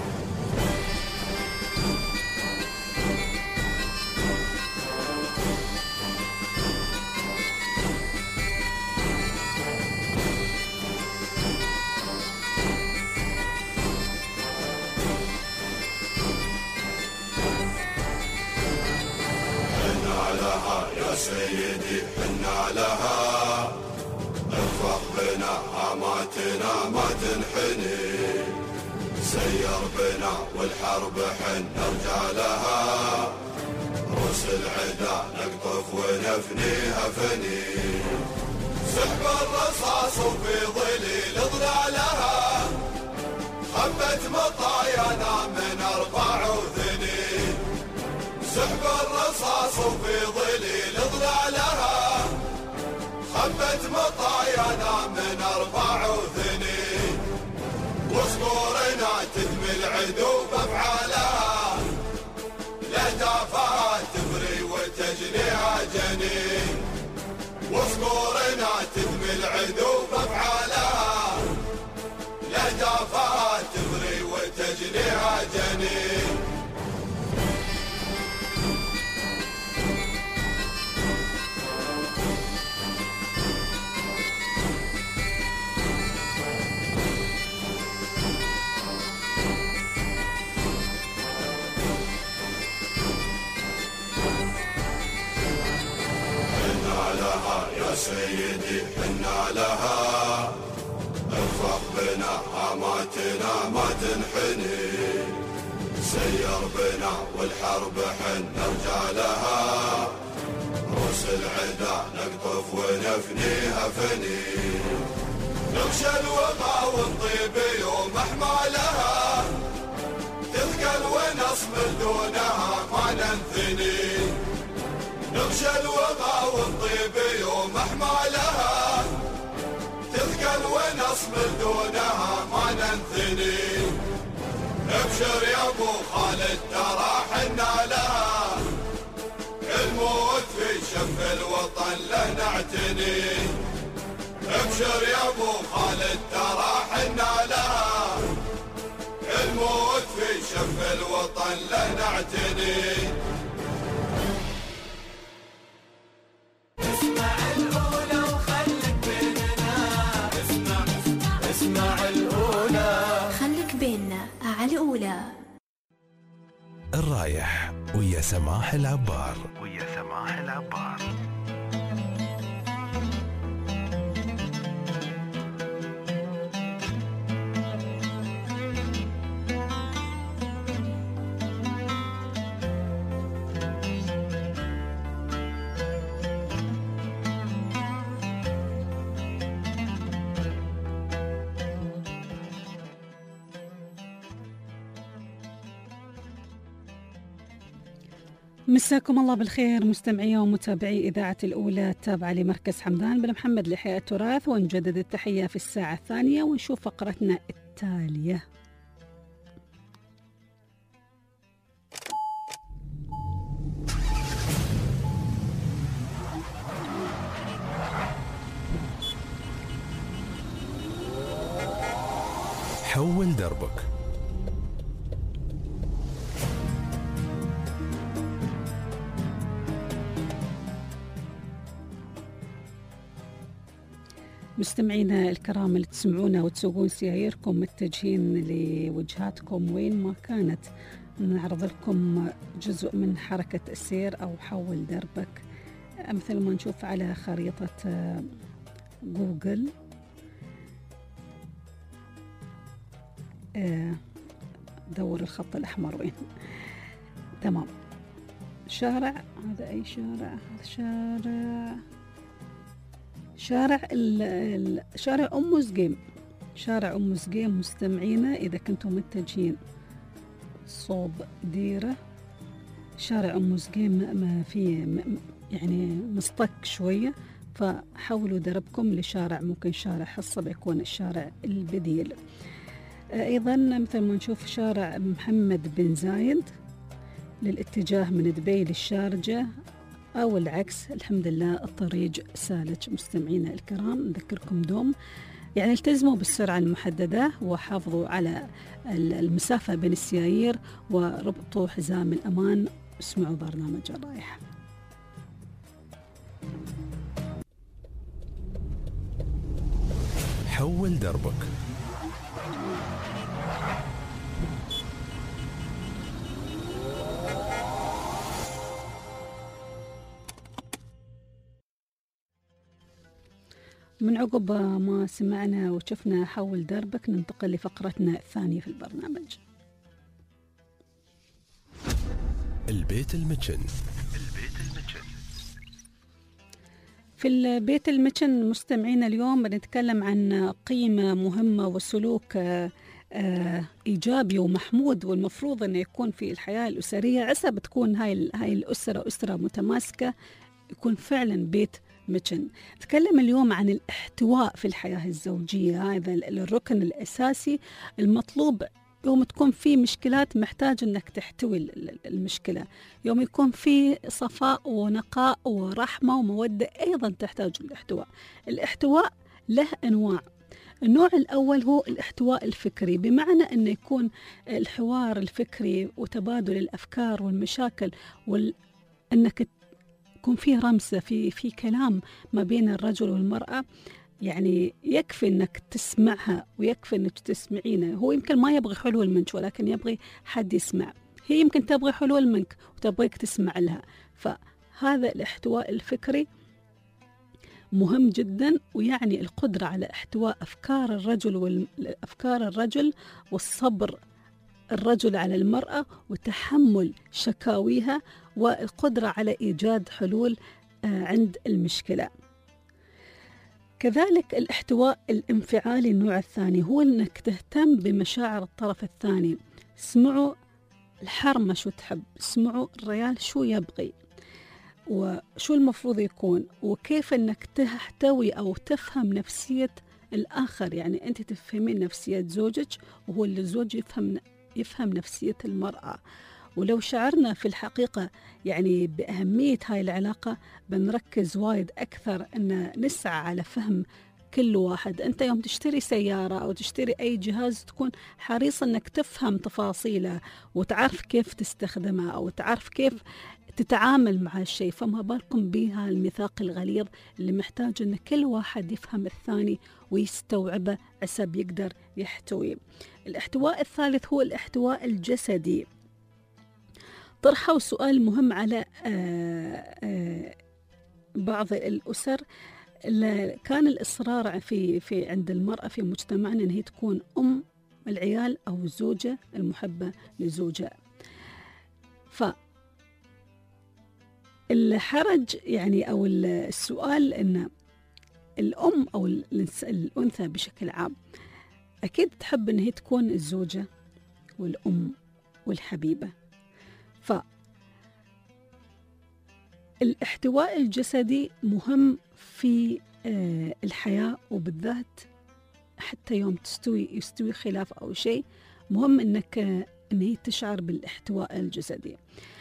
يا سيدي حنا لها، ارفق بنا هاماتنا ما تنحني، سير بنا والحرب حن نرجع لها، روس العدا نقطف ونفنيها فني، سحب الرصاص وفي ظليل ظلالها، خبت مطايانا من 4 وثني، سحب الرصاص وفي ظليل ظلالها، خبت مطايانا من 4 وثني، وصقورنا تدمي العدو بافعالها، الاهدافها تفري وتجنيها جنين، وصقورنا تدمي العدو بافعالها، الاهدافها تفري وتجنيها جنين. يا سيدي حنا لها، ارفق بنا هاماتنا ما تنحني، سير بنا والحرب حن نرجع لها، روس العدا نقطف ونفنيها فني، نغشى الوغى ونطيب يوم احمالها، تثقل ونصمل دونها ما ننثني، نغشى الوغى ونطيب يوم احمالها، تثقل ونصمل دونها ما ننثني، ابشر يا ابو خالد ترى حنا لها، الموت في شف الوطن له نعتني، ابشر يا ابو خالد ترى حنا لها، الموت في شف الوطن له نعتني. اسمع الأولى وخليك بيننا، اسمع الأولى خليك بيننا على الأولى. الرايح ويا سماح العبار. مساكم الله بالخير مستمعي ومتابعي إذاعة الأولى التابعة لمركز حمدان بن محمد لإحياء التراث، ونجدد التحية في الساعة الثانية ونشوف فقرتنا التالية. حول دربك. مستمعينا الكرام اللي تسمعونا وتسوقون سياييركم متجهين لوجهاتكم وين ما كانت، نعرض لكم جزء من حركة السير أو حول دربك مثل ما نشوف على خريطة جوجل. دور الخط الأحمر وين. تمام. شارع، هذا أي شارع؟ شارع أم زقيم. شارع أم زقيم مستمعينا إذا كنتم متجهين صوب ديرة. شارع أم زقيم ما فيه يعني مصطك شوية، فحولوا دربكم لشارع ممكن شارع حصة بيكون الشارع البديل. أيضا مثل ما نشوف شارع محمد بن زايد للاتجاه من دبي للشارجة أو العكس. الحمد لله الطريق سالك. مستمعينا الكرام نذكركم دوم يعني التزموا بالسرعة المحددة وحافظوا على المسافة بين السيايير وربطوا حزام الأمان. اسمعوا برنامج الرائحة. حول دربك. من عقب ما سمعنا وشفنا حول دربك ننتقل لفقرتنا الثانية في البرنامج. البيت المتشن. في البيت المتشن مستمعين اليوم بنتكلم عن قيمة مهمة وسلوك إيجابي ومحمود والمفروض أنه يكون في الحياة الأسرية. عسى بتكون هاي الأسرة أسرة متماسكة، يكون فعلا بيت متشن. نتكلم اليوم عن الاحتواء في الحياة الزوجية. هذا الركن الأساسي المطلوب يوم تكون في مشكلات، محتاج أنك تحتوي المشكلة. يوم يكون في صفاء ونقاء ورحمة ومودة أيضا تحتاج الاحتواء. الاحتواء له أنواع. النوع الأول هو الاحتواء الفكري، بمعنى أن يكون الحوار الفكري وتبادل الأفكار والمشاكل أنك يكون في رمسة في كلام ما بين الرجل والمرأة. يعني يكفي أنك تسمعها ويكفي أنك تسمعينه. هو يمكن ما يبغي حلول منك ولكن يبغي حد يسمع. هي يمكن تبغي حلول منك وتبغيك تسمع لها. فهذا الاحتواء الفكري مهم جدا، ويعني القدرة على احتواء أفكار الرجل والصبر الرجل على المرأة وتحمل شكاويها والقدرة على إيجاد حلول عند المشكلة. كذلك الاحتواء الانفعالي النوع الثاني هو أنك تهتم بمشاعر الطرف الثاني. اسمعوا الحرمة شو تحب، اسمعوا الريال شو يبغي وشو المفروض يكون، وكيف أنك تحتوي أو تفهم نفسية الآخر. يعني أنت تفهمين نفسية زوجك وهو اللي الزوج يفهم نفسية المرأة. ولو شعرنا في الحقيقة يعني بأهمية هاي العلاقة بنركز وايد أكثر أن نسعى على فهم كل واحد. أنت يوم تشتري سيارة أو تشتري أي جهاز تكون حريص أنك تفهم تفاصيله وتعرف كيف تستخدمها أو تعرف كيف تتعامل مع الشيء. فما بالكم بها الميثاق الغليظ اللي محتاج أن كل واحد يفهم الثاني ويستوعبه عسب يقدر يحتوي. الاحتواء الثالث هو الاحتواء الجسدي. طرحوا سؤال مهم على بعض الأسر. كان الإصرار في عند المرأة في مجتمعنا أن هي تكون أم العيال أو الزوجة المحبة لزوجها. فالحرج يعني أو السؤال أن الأم أو الأنثى بشكل عام أكيد تحب أن هي تكون الزوجة والأم والحبيبة. فالاحتواء الجسدي مهم في الحياة، وبالذات حتى يوم يستوي خلاف أو شيء مهم أن هي تشعر بالاحتواء الجسدي.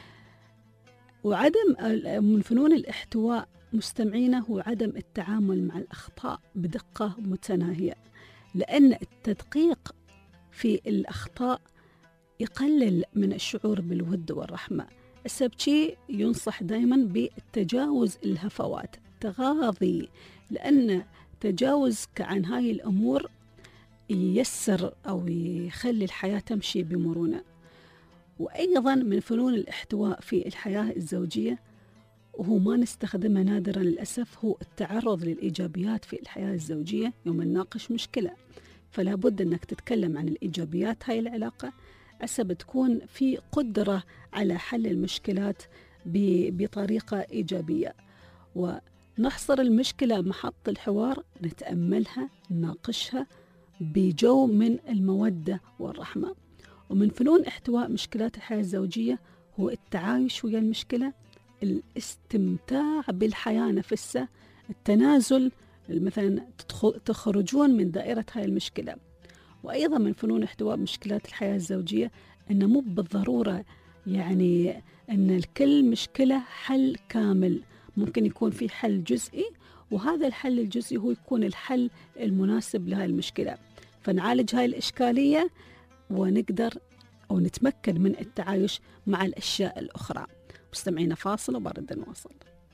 وعدم من فنون الاحتواء مستمعينا هو عدم التعامل مع الأخطاء بدقة متناهية، لأن التدقيق في الأخطاء يقلل من الشعور بالود والرحمة. السبتشي ينصح دائما بالتجاوز الهفوات، التغاضي، لأن تجاوزك عن هاي الأمور ييسر أو يخلي الحياة تمشي بمرونة. وأيضا من فنون الاحتواء في الحياة الزوجية، وهو ما نستخدمه نادرا للأسف، هو التعرض للإيجابيات في الحياة الزوجية. يوم نناقش مشكلة فلا بد أنك تتكلم عن الإيجابيات هاي العلاقة، حسب تكون في قدرة على حل المشكلات بطريقة إيجابية، ونحصر المشكلة محط الحوار، نتأملها، نناقشها بجو من المودة والرحمة. ومن فنون احتواء مشكلات الحياة الزوجية هو التعايش ويا المشكلة، الاستمتاع بالحياة نفسها، التنازل، مثلا تخرجون من دائرة هاي المشكلة. وأيضا من فنون احتواء مشكلات الحياة الزوجية أنه مو بالضرورة يعني أن الكل مشكلة حل كامل، ممكن يكون في حل جزئي، وهذا الحل الجزئي هو يكون الحل المناسب لهذه المشكلة، فنعالج هاي الإشكالية ونقدر أو نتمكن من التعايش مع الأشياء الأخرى. مستمعينا فاصل وبعد نواصل.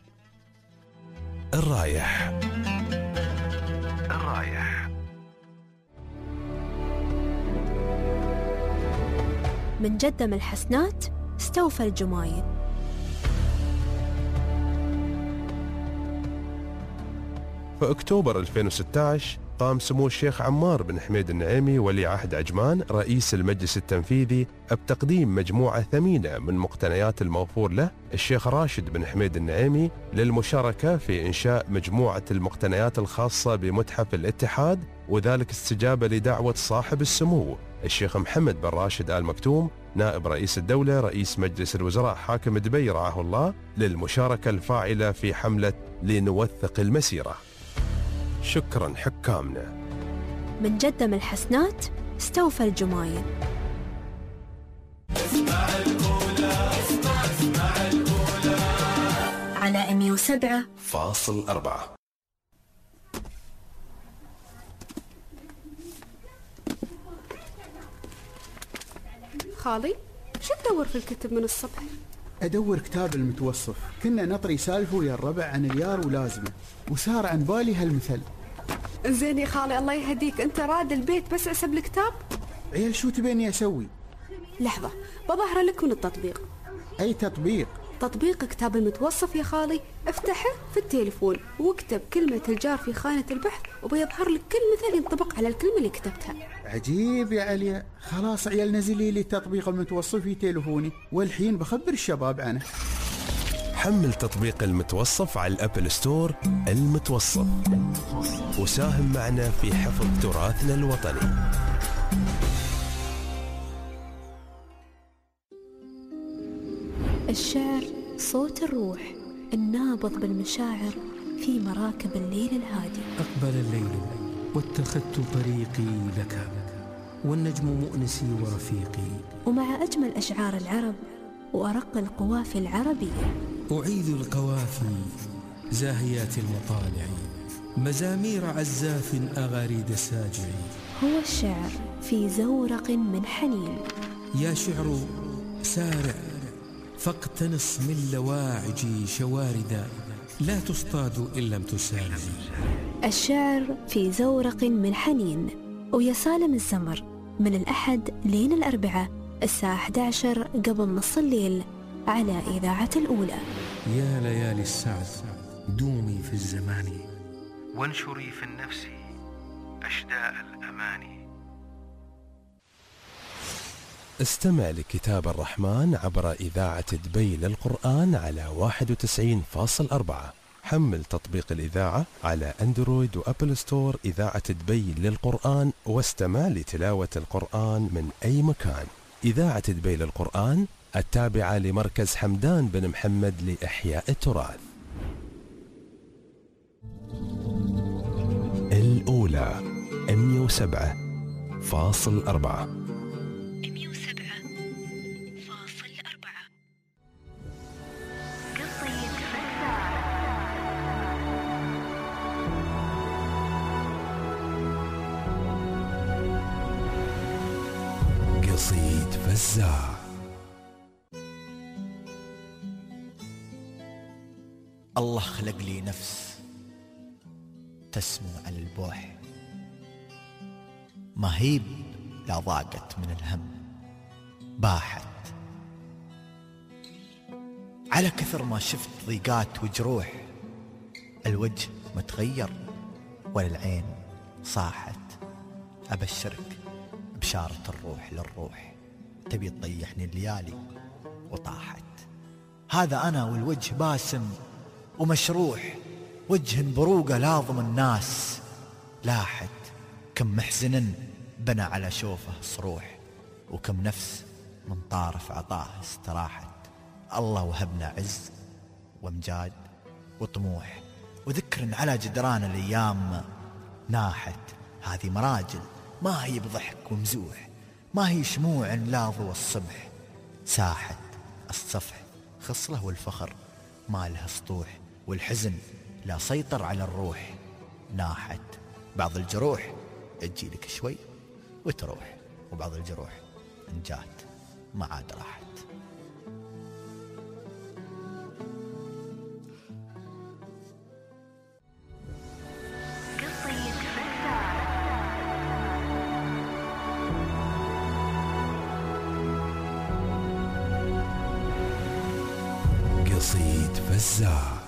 الرايح من جدة الحسنات استوفى الجمايل. في أكتوبر 2016 قام سمو الشيخ عمار بن حميد النعيمي ولي عهد عجمان رئيس المجلس التنفيذي بتقديم مجموعة ثمينة من مقتنيات الموفور له الشيخ راشد بن حميد النعيمي للمشاركة في إنشاء مجموعة المقتنيات الخاصة بمتحف الاتحاد، وذلك استجابة لدعوة صاحب السمو الشيخ محمد بن راشد آل مكتوم نائب رئيس الدولة رئيس مجلس الوزراء حاكم دبي رعاه الله للمشاركة الفاعلة في حملة لنوثق المسيرة. شكرا حكامنا. من جدة الحسنات استوفى الجمايل. اسمع الأولى اسمع الأولى على 107.4. خالي شو تدور في الكتب من الصبح؟ أدور كتاب المتوصف، كنا نطري سالفه ويا الربع عن اليار ولازمه، وسار عن بالي هالمثل. زين يا خالي الله يهديك، أنت راد البيت بس أسب الكتاب؟ عيال شو تبيني أسوي؟ لحظة بظهر لك من التطبيق. أي تطبيق؟ تطبيق كتاب المتوصف يا خالي، افتحه في التليفون واكتب كلمة الجار في خانة البحث وبيظهر لك كل مثل ينطبق على الكلمة اللي كتبتها. عجيب يا عليا، خلاص عيال نزلي لي تطبيق المتوصف في تليفوني والحين بخبر الشباب عنه. حمل تطبيق المتوصف على الأبل ستور. المتوصف، وساهم معنا في حفظ تراثنا الوطني. الشعر صوت الروح النابض بالمشاعر في مراكب الليل الهادي. أقبل الليل واتخذت طريقي لك، والنجم مؤنسي ورفيقي. ومع أجمل أشعار العرب وأرق القوافي العربية أعيد القوافي زاهيات المطالع، مزامير عزاف أغاريد الساجع. هو الشعر في زورق من حنين. يا شعر سارع فاقتنص من لواعجي شواردا، لا تصطاد إن لم تسارع. الشعر في زورق من حنين، ويا سالم الزمر من الأحد لين الأربعاء الساعة 11 قبل نص الليل على إذاعة الأولى. يا ليالي السعد دومي في الزمان، وانشري في النفس أشداء الأماني. استمع لكتاب الرحمن عبر إذاعة دبي للقرآن على 91.4. حمل تطبيق الإذاعة على أندرويد وأبل ستور إذاعة دبي للقرآن، واستمع لتلاوة القرآن من أي مكان. إذاعة دبي للقرآن التابعة لمركز حمدان بن محمد لإحياء التراث. الأولى 107.4. قصيد فزاع. الله خلق لي نفس تسمو على البوح، مهيب لا ضاقت من الهم باحت، على كثر ما شفت ضيقات وجروح، الوجه متغير ولا العين صاحت. أبشرك بشارة الروح للروح، تبي تضيحني الليالي وطاحت. هذا أنا والوجه باسم ومشروح، وجه بروقه لاظم الناس لاحت. كم محزن بنى على شوفه صروح، وكم نفس من طارف عطاه استراحت. الله وهبنا عز وامجاد وطموح، وذكر على جدران الأيام ناحت. هذه مراجل ما هي بضحك ومزوح، ما هي شموع لاظوا الصبح ساحت. الصفح خصله والفخر ما لها سطوح، والحزن لا سيطر على الروح ناحت. بعض الجروح تجيلك شوي وتروح، وبعض الجروح إن جات ما عاد راحت. قصيد فزاع.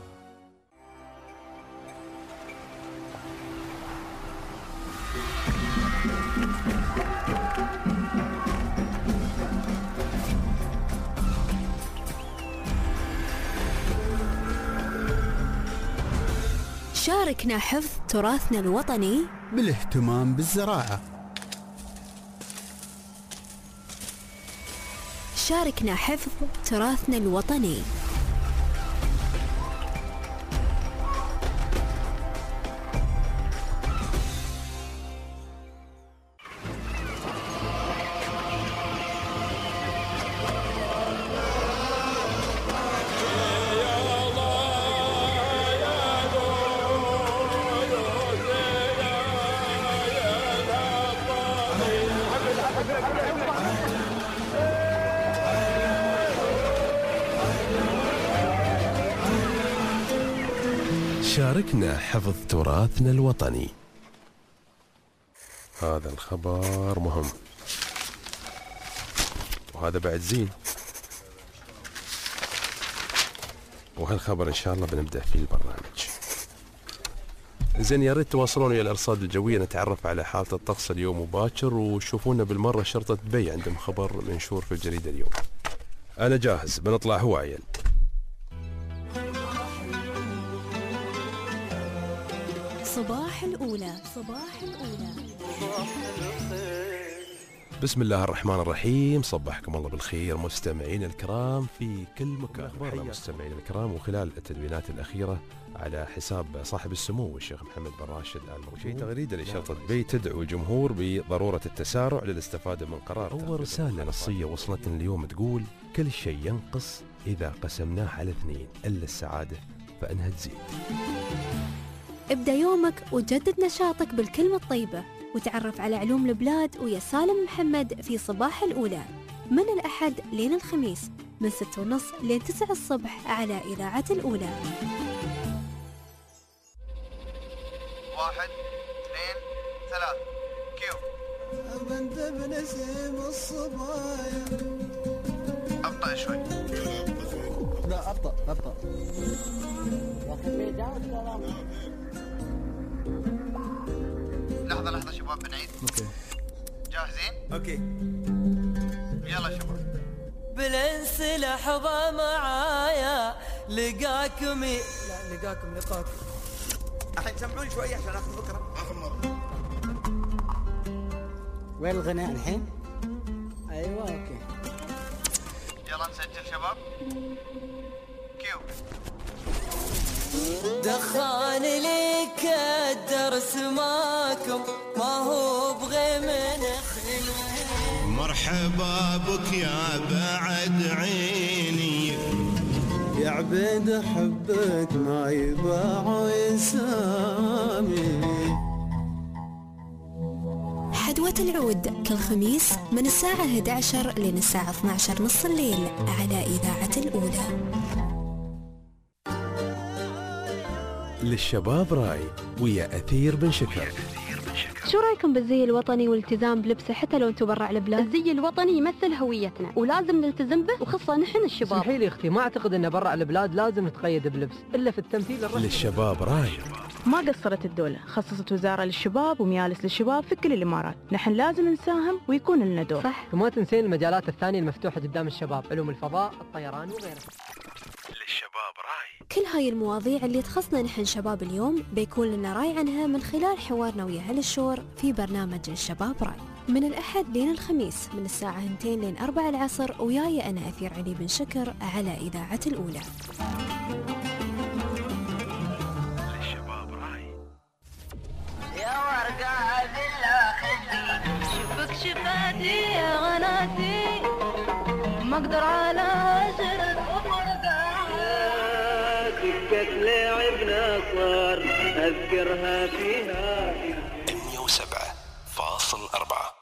شاركنا حفظ تراثنا الوطني بالاهتمام بالزراعة. شاركنا حفظ تراثنا الوطني. شاركنا حفظ تراثنا الوطني. هذا الخبر مهم، وهذا بعد زين، وهالخبر إن شاء الله بنبدأ فيه البرنامج. زين، يا ريت تواصلون ويا الأرصاد الجوية نتعرف على حالة الطقس اليوم وباكر، وشوفونا بالمرة شرطة دبي عندهم خبر منشور في الجريدة اليوم. أنا جاهز، بنطلع هو عيل. صباح الأولى. صباح الأولى. بسم الله الرحمن الرحيم، صبحكم الله بالخير مستمعين الكرام في كل مكان. أخبارنا مستمعين الكرام، وخلال التدوينات الأخيرة على حساب صاحب السمو الشيخ محمد بن راشد آل مكتوم، في تغريدة لشرطة دبي تدعو الجمهور بضرورة التسارع للاستفادة من قرار. أول رسالة نصية وصلتنا اليوم تقول: كل شيء ينقص إذا قسمناه على 2 إلا السعادة فإنها تزيد. ابدأ يومك وجدد نشاطك بالكلمة الطيبة، وتعرف على علوم البلاد ويا سالم محمد في صباح الأولى من الأحد لين الخميس من 6:30 لين 9 الصبح على إذاعة الأولى. 1 2 3 كيو. أبنت بنسيم الصبايا. أبطأ شوي. لا أبطأ. لحظة شباب، بنعيد. اوكي. جاهزين؟ اوكي. يلا شباب. بالانس لحظة معايا لقاكم الحين سمعوني شوي عشان اخذ فكرة. اخر مرة. وين الغناء الحين؟ ايوه اوكي. يلا نسجل شباب. كيو. دخان لك الدرس ماكم ما هو بغي من خلوه. مرحبا بك يا بعد عيني، يا عبيد حبك ما يباع يسامي. حدوة العود كل خميس من الساعة 11 لين الساعة 12 نص الليل على إذاعة الأولى. للشباب راي ويا أثير بن شكر. شو رايكم بالزي الوطني والالتزام بلبسه حتى لو انتم برا البلاد؟ الزي الوطني يمثل هويتنا ولازم نلتزم به، وخاصة نحن الشباب. اسمحي لي اختي، ما اعتقد ان برا البلاد لازم نتقيد بلبس الا في التمثيل الرسمي. للشباب راي. ما قصرت الدولة، خصصت وزارة للشباب وميالس للشباب في كل الإمارات. نحن لازم نساهم ويكون لنا دور. صح. وما تنسين المجالات الثانية المفتوحة قدام الشباب، علوم الفضاء، الطيران وغيرها. للشباب راي. كل هاي المواضيع اللي تخصنا نحن شباب اليوم بيكون لنا راي عنها من خلال حوارنا ويا أهل الشور في برنامج الشباب راي من الأحد لين الخميس من الساعة 2 لين 4 العصر، وياي أنا أثير علي بن شكر على إذاعة الأولى. يا ورقة بالله خدي شوفك شفاتي يا غناتي ما اقدر على عشرة وفرقة سكة لعبنا صار اذكرها فيها 107.4.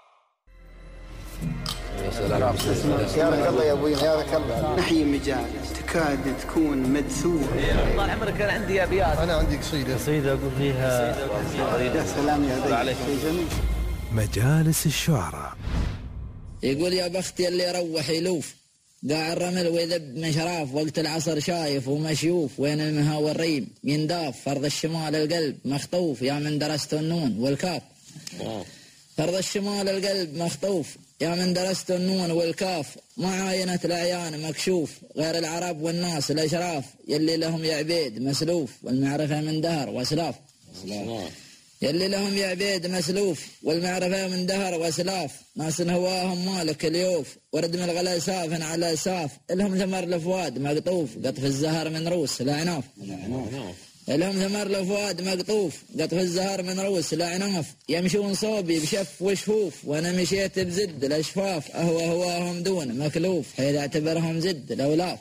يا رك الله يا ابوي، يا رك الله. نحيي مجالس تكاد تكون مدسوره. طال عمرك كان عندي ابيات. انا عندي قصيده اقول فيها يا سلام يا ذي شيء جميل. مجالس الشعراء. يقول يا بختي اللي يروح يلوف قاع الرمل ويذب من شراف وقت العصر شايف ومشيوف وين المها والريم ينداف فرض الشمال القلب مخطوف يا من درست النون والكاف. فرض الشمال القلب مخطوف يا من درست النون والكاف ما عاينت الأعيان مكشوف غير العرب والناس الأشراف يلي لهم يا عبيد مسلوف والمعرفة من دهر وأسلاف. يلي لهم يا عبيد مسلوف والمعرفة من دهر وأسلاف ناس هواهم مالك اليوف ورد من الغلا ساف على ساف لهم ثمر الفؤاد مقطوف قطف الزهر من روس الأعناف. لهم ثمر الفؤاد مقطوف قطف الزهر من روس الأعناف يمشون صوبي بشف وشفوف وانا مشيت بزد الاشفاف هواهم دون مكلوف حيث اعتبرهم زد الاولاف.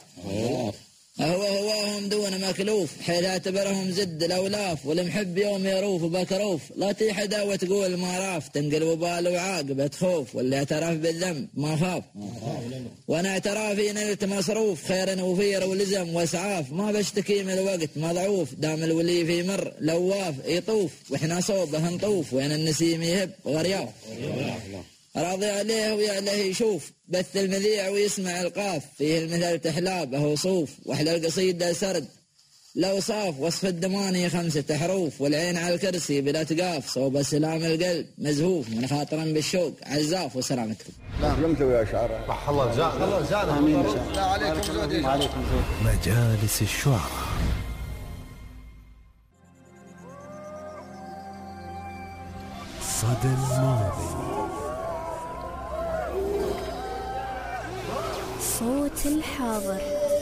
هواهم دون مكلوف حيث اعتبرهم زد الاولاف والمحب يوم يروف بكروف لا تيحدا وتقول ما راف تنقل وبال وعاقبة خوف واللي اعترف بالذنب ما خاف وانا اعترافي نلت مصروف خيرا وفير ولزم واسعاف ما بشتكي من الوقت مضعوف دام الولي في مر لواف يطوف واحنا صوبه نطوف وين النسيم يهب غرياف راضي عليه ويعله يشوف بث المذيع ويسمع القاف فيه المثل تحلابه وصوف واحلى القصيدة سرد لو صاف وصف الدماني 5 حروف والعين على الكرسي بلا تقاف صوب سلام القلب مزهوف من خاطرا بالشوق عزاف وسلامتكم. لا جمتوا يا شعراء. صح الله رزقنا. الله رزقنا. امين. لا عليكم زود. عليكم زود. مجالس الشعراء. صدى الماضي. صوت الحاضر.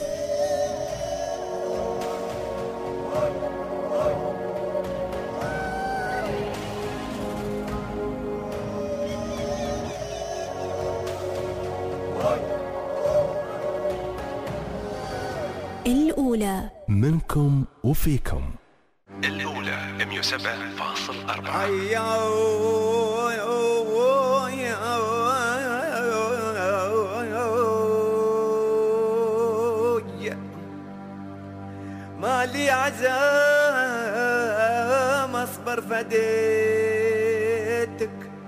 الأولى منكم وفيكم. الأولى 107.4. مالي عزام اصبر فديتك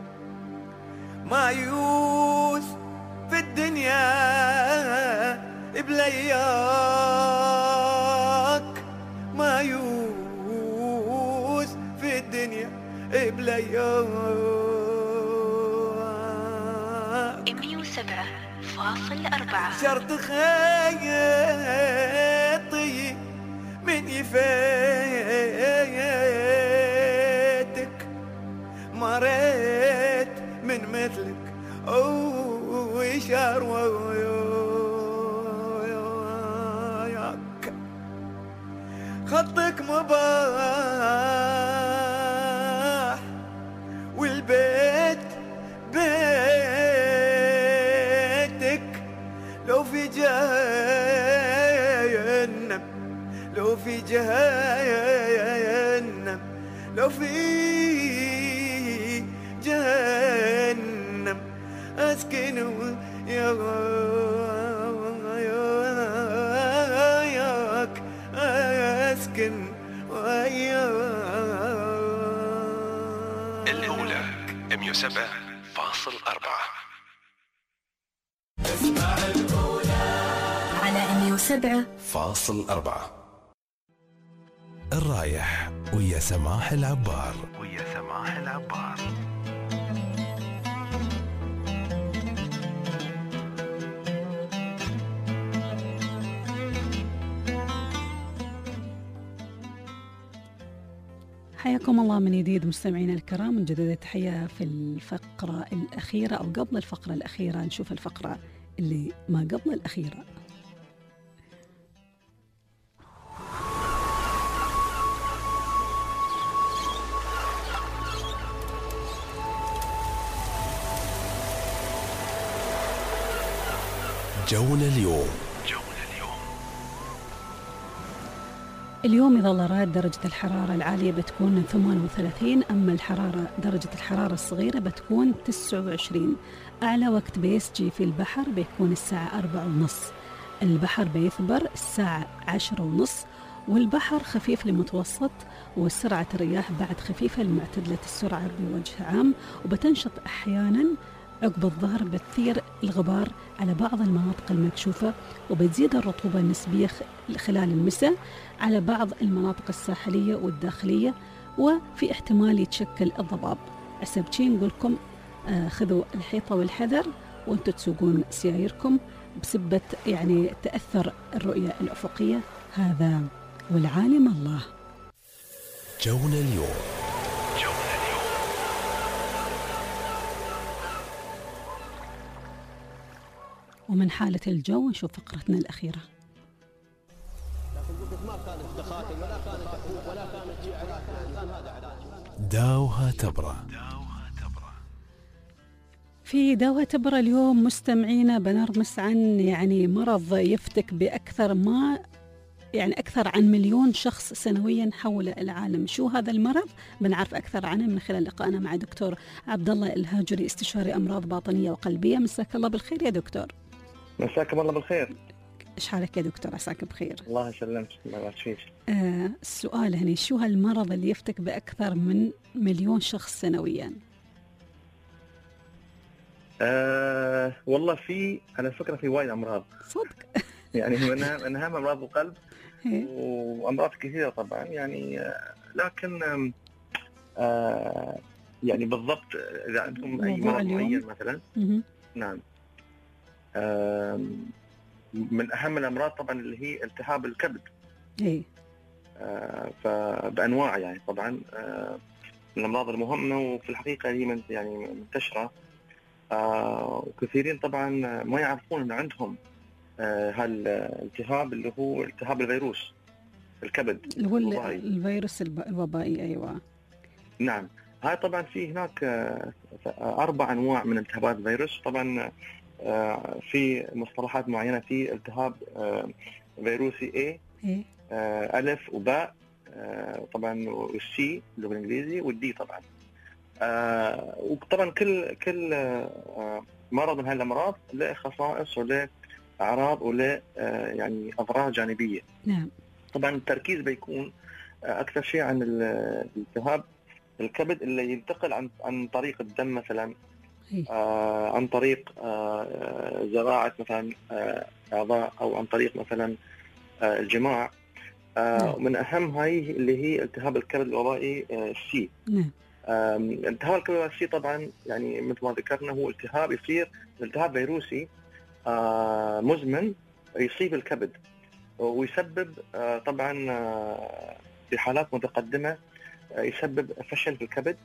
مايوس في الدنيا بلياك مايوس في الدنيا بلياك 107.4 شرط خيطي من يفيتك مريت من مثلك ويشار وياك خطك مباح والبيت بيتك لو في جهنم لو في جهنم لو في جهنم أسكن ياك أسكن الأولى 107.4 اسمع الأولى على 107.4. الرايح ويا سماح العبار. حياكم الله من جديد مستمعينا الكرام، من جديد تحية في الفقرة الأخيرة أو قبل الفقرة الأخيرة. نشوف الفقرة اللي ما قبل الأخيرة. جونا اليوم. اليوم يظل راد درجة الحرارة العالية بتكون 38، أما درجة الحرارة الصغيرة بتكون 29. أعلى وقت بيسجي في البحر بيكون الساعة 4:30، البحر بيثبر الساعة 10:30، والبحر خفيف لمتوسط، وسرعة الرياح بعد خفيفة لمعتدلة السرعة بوجه عام، وبتنشط أحيانا عقب الظهر بتثير الغبار على بعض المناطق المكشوفة، وبتزيد الرطوبة النسبية خلال المساء على بعض المناطق الساحلية والداخلية، وفي احتمال يتشكل الضباب. عسبتشي نقول لكم خذوا الحيطة والحذر وانتم تسوقون سيايركم بسبة يعني تأثر الرؤية الأفقية. هذا والعالم الله. جونا اليوم. ومن حالة الجو نشوف فقرتنا الأخيرة. داوها تبرى. في داوها تبرى اليوم مستمعينا بنرمس عن يعني مرض يفتك بأكثر عن 1,000,000 شخص سنويا حول العالم. شو هذا المرض؟ بنعرف أكثر عنه من خلال لقائنا مع دكتور عبد الله الهاجري، استشاري أمراض باطنية وقلبية. مساك الله بالخير يا دكتور. مساكم الله بالخير. ايش حالك يا دكتور؟ عساك بخير. الله يسلمك. ما فيش. السؤال هنا، شو هالمرض اللي يفتك بأكثر من 1,000,000 شخص سنويا؟ والله على فكرة في وايد أمراض صدق. يعني من أهم أمراض القلب وأمراض كثيرة طبعا يعني، لكن يعني بالضبط إذا عندكم أي مرض معين مثلا. نعم. من أهم الأمراض طبعا اللي هي التهاب الكبد. فبأنواع يعني طبعا من الأمراض المهمة، وفي الحقيقة هي يعني منتشرة، وكثيرين طبعا ما يعرفون أن عندهم هالالتهاب اللي هو التهاب الفيروس الكبد اللي هو الفيروس الوبائي. أيوة نعم. هاي طبعا في هناك 4 أنواع من التهابات الفيروس. طبعا في مصطلحات معينة، في التهاب فيروسي A، ألف وباء، طبعا والسي اللي بالإنجليزي، والدي طبعا. وطبعا كل مرض من هالأمراض له خصائص وله أعراض وله يعني أضرار جانبية. نعم. طبعا التركيز بيكون أكثر شيء عن الالتهاب الكبد اللي ينتقل عن طريق الدم مثلا، عن طريق زراعة مثلا أعضاء، أو عن طريق مثلا الجماع. من أهم هاي اللي هي التهاب الكبد الوبائي السي. التهاب الكبد الوبائي السي طبعا يعني مثل ما ذكرنا هو يصير التهاب فيروسي مزمن يصيب الكبد، ويسبب طبعا في حالات متقدمة يسبب فشل في الكبد.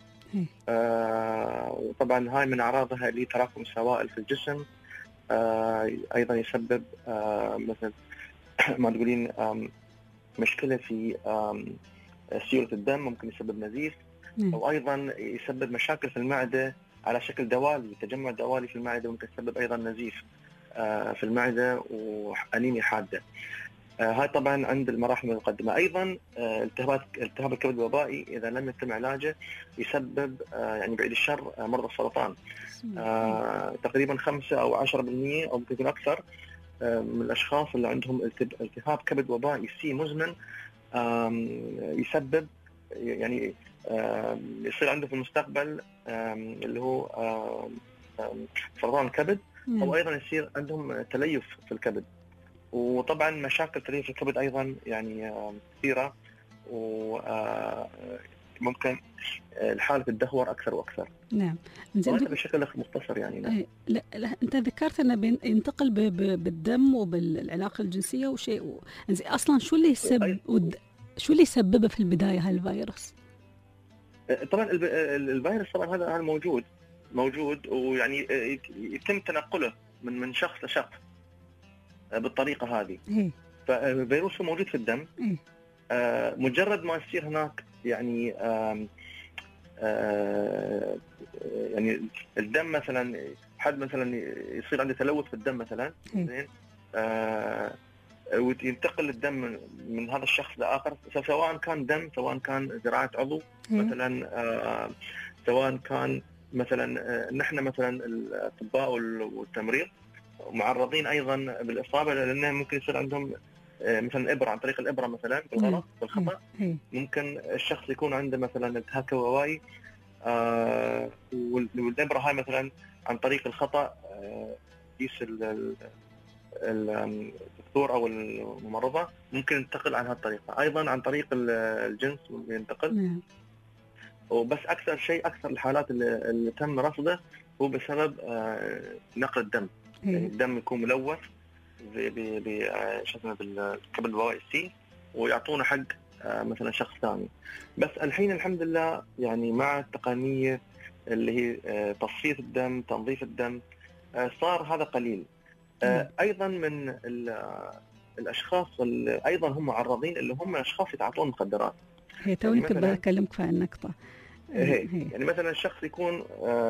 وطبعا هاي من أعراضها اللي تراكم السوائل في الجسم. أيضا يسبب مثل ما تقولين مشكلة في سيولة الدم، ممكن يسبب نزيف، أو أيضا يسبب مشاكل في المعدة على شكل دوالي، تجمع دوالي في المعدة، ممكن يسبب أيضا نزيف في المعدة وأنيميا حادة. هاي طبعا عند المراحل المتقدمة. أيضا التهاب الكبد الوبائي إذا لم يتم علاجه يسبب يعني بعيد الشر مرضى السرطان. تقريبا 5 أو 10% أو ممكن يكون أكثر من الأشخاص اللي عندهم التهاب كبد وبائي سي مزمن يسبب يعني يصير عنده في المستقبل اللي هو سرطان الكبد، أو أيضا يصير عندهم تليف في الكبد. وطبعا مشاكل تليف الكبد أيضا يعني كثيرة، وممكن الحالة تدهور أكثر وأكثر. نعم. هذا بشكل مختصر يعني. نعم. لا أنت ذكرت أنه ينتقل بالدم وبالعلاقة الجنسية وشيء أصلا شو اللي يسببه في البداية هالفيروس؟ طبعا الفيروس طبعا هذا موجود ويعني يتم تنقله من شخص لشخص بالطريقة هذه. فالفيروس موجود في الدم. مجرد ما يصير هناك يعني يعني الدم مثلا، حد مثلا يصير عنده تلوث في الدم مثلا، زين، وينتقل الدم من هذا الشخص لآخر، سواء كان دم، سواء كان زراعة عضو مثلا، سواء كان مثلا نحن مثلا الأطباء والتمريض معرضين أيضا بالإصابة، لأنه ممكن يصير عندهم مثلا إبرة، عن طريق الإبرة مثلا بالغلط بالخطأ، ممكن الشخص يكون عنده مثلا التهاب كووي، والإبرة هاي مثلا عن طريق الخطأ يقيس الدكتور أو الممرضة ممكن ينتقل عن هالطريقة. أيضا عن طريق الجنس ينتقل. وبس أكثر الحالات اللي تم رصده هو بسبب نقل الدم. يعني الدم يكون ملوث بالكبد البوائي سي، ويعطونه حق مثلا شخص ثاني. بس الحين الحمد لله يعني مع التقنية اللي هي تصفية الدم، تنظيف الدم، صار هذا قليل. أيضا من الأشخاص اللي أيضا هم معرضين اللي هم أشخاص يتعاطون مخدرات. توني كنت بكلمك في النقطة. يعني مثلا الشخص يكون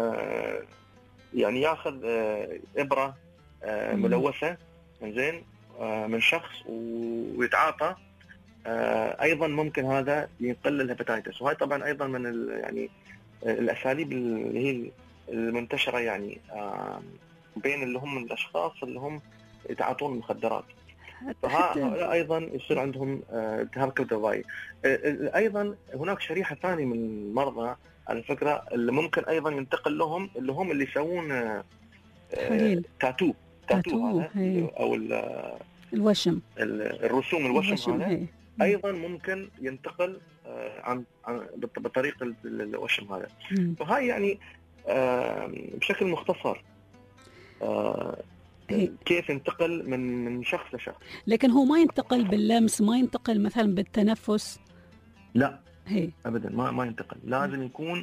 يعني ياخذ إبرة ملوثة زين من شخص ويتعاطى، أيضا ممكن هذا ينقل الهيباتيتس. وهي طبعا أيضا من يعني الأساليب اللي هي المنتشرة يعني بين اللي هم الأشخاص اللي هم يتعاطون المخدرات. فهؤلاء أيضا يصير عندهم التهاب كبد البوائي. أيضا هناك شريحة ثانية من المرضى على فكرة اللي ممكن أيضا ينتقل لهم، اللي هم اللي يسوون تاتو هذا أو الوشم، الرسوم الوشم هذا أيضا ممكن ينتقل عن بطريقة الوشم هذا. فهاي يعني بشكل مختصر كيف ينتقل من شخص لشخص. لكن هو ما ينتقل باللمس، ما ينتقل مثلا بالتنفس؟ لا أبدا ما ينتقل. لازم يكون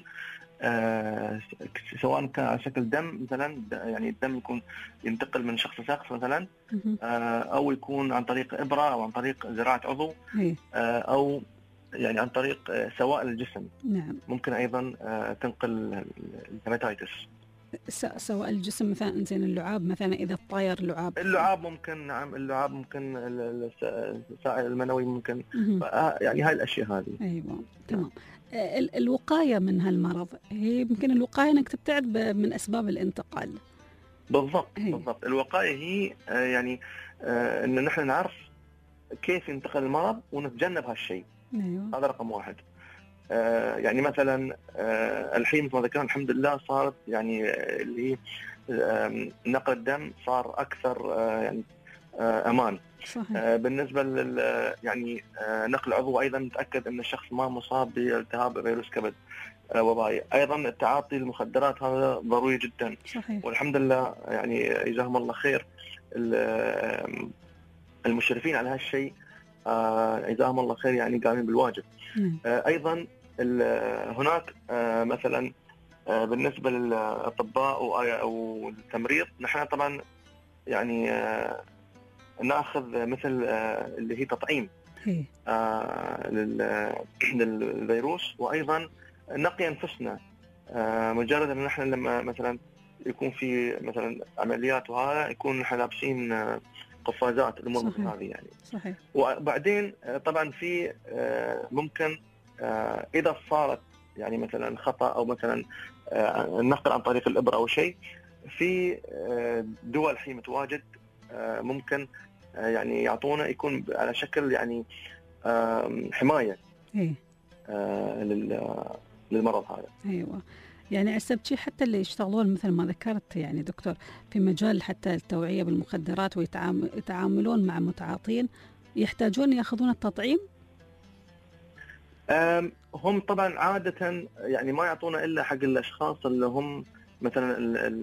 سواء كان على شكل دم مثلا، يعني الدم يكون ينتقل من شخص لشخص مثلا، أو يكون عن طريق إبرة، أو عن طريق زراعة عضو، أو يعني عن طريق سوائل الجسم. نعم. ممكن أيضا تنقل الهيباتيتس. سواء الجسم مثلا زين اللعاب مثلا، إذا طاير اللعاب ممكن. نعم اللعاب ممكن، السائل المنوي ممكن. يعني هاي الأشياء هذه. أيوة تمام. الوقاية من هالمرض هي يمكن الوقاية انك تبتعد من اسباب الانتقال. بالضبط. الوقاية هي يعني ان نحن نعرف كيف ينتقل المرض ونتجنب هالشيء. هذا رقم واحد. يعني مثلا الحين مثل ما ذكرنا الحمد لله صارت يعني اللي هي نقل الدم صار اكثر يعني امان. صحيح. بالنسبه يعني نقل عضو ايضا نتاكد ان الشخص ما مصاب بالتهاب فيروس كبد وبائي. ايضا التعاطي المخدرات هذا ضروري جدا. صحيح. والحمد لله يعني جزاهم الله خير المشرفين على هالشيء، جزاهم الله خير، يعني قايمين بالواجب. ايضا هناك مثلا بالنسبه للاطباء او التمريض، نحن طبعا يعني ناخذ مثل اللي هي تطعيم للفيروس، وايضا نقي انفسنا. مجرد ان نحن لما مثلا يكون في مثلا عمليات وهذا يكون نحن لابسين قفازات، الامور مثل هذه يعني. صحيح. وبعدين طبعا في ممكن اذا صارت يعني مثلا خطا او مثلا النقل عن طريق الابره او شيء، في دول الحين متواجد ممكن يعني يعطونا يكون على شكل يعني حمايه إيه؟ للمرض هذا. ايوه، يعني السبتشي حتى اللي يشتغلون مثل ما ذكرت يعني دكتور في مجال حتى التوعيه بالمخدرات ويتعاملون مع متعاطين، يحتاجون ياخذون التطعيم؟ هم طبعا عاده يعني ما يعطونا الا حق الاشخاص اللي هم مثلا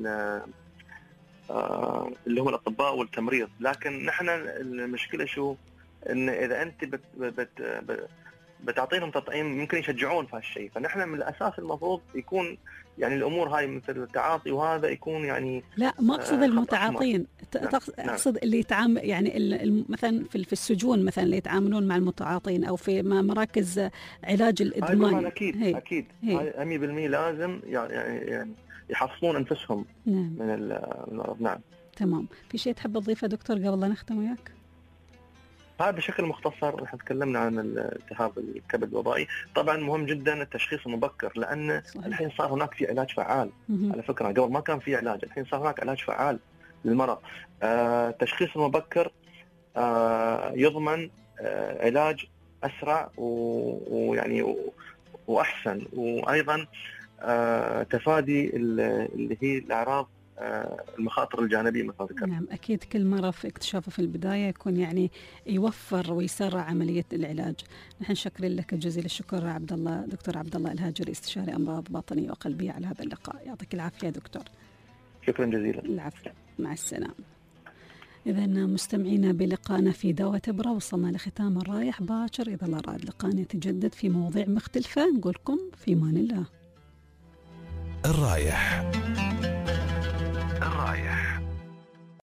اللي هم الاطباء والتمريض، لكن نحن المشكله شو؟ ان اذا انت بتعطيهم تطعيم ممكن يشجعون في هالشيء، فنحن من الاساس المفروض يكون يعني الامور هاي مثل التعاطي وهذا يكون يعني لا ما اقصد المتعاطين، اقصد اللي يتعامل يعني مثلا في السجون مثلا اللي يتعاملون مع المتعاطين او في مراكز علاج الادمان. اكيد 100% لازم يعني يحصنون انفسهم من المرض. نعم تمام. في شيء تحب تضيفه دكتور قبل لا نختم وياك؟ هذا بشكل مختصر احنا تكلمنا عن التهاب الكبد الوبائي. طبعا مهم جدا التشخيص المبكر، لان الحين صار هناك في علاج فعال. على فكره قبل ما كان في علاج، الحين صار هناك علاج فعال للمرض. التشخيص المبكر يضمن علاج اسرع ويعني واحسن، وايضا تفادي اللي هي الاعراض المخاطر الجانبيه مثل ذكرت. نعم أكيد كل مرة في اكتشافه في البداية يكون يعني يوفر ويسرع عملية العلاج. نحن شاكرين لك جزيل الشكر عبد الله، دكتور عبد الله الهاجري، استشاري أمراض باطنية وقلبية على هذا اللقاء. يعطيك العافية دكتور. شكرا جزيلا. العفو، مع السلامة. إذا مستمعينا بلقائنا في دواء تبرة وصلنا لختام الرايح باكر. إذا الله راد لقانا يتجدد في مواضيع مختلفة، نقولكم في أمان الله. الرايح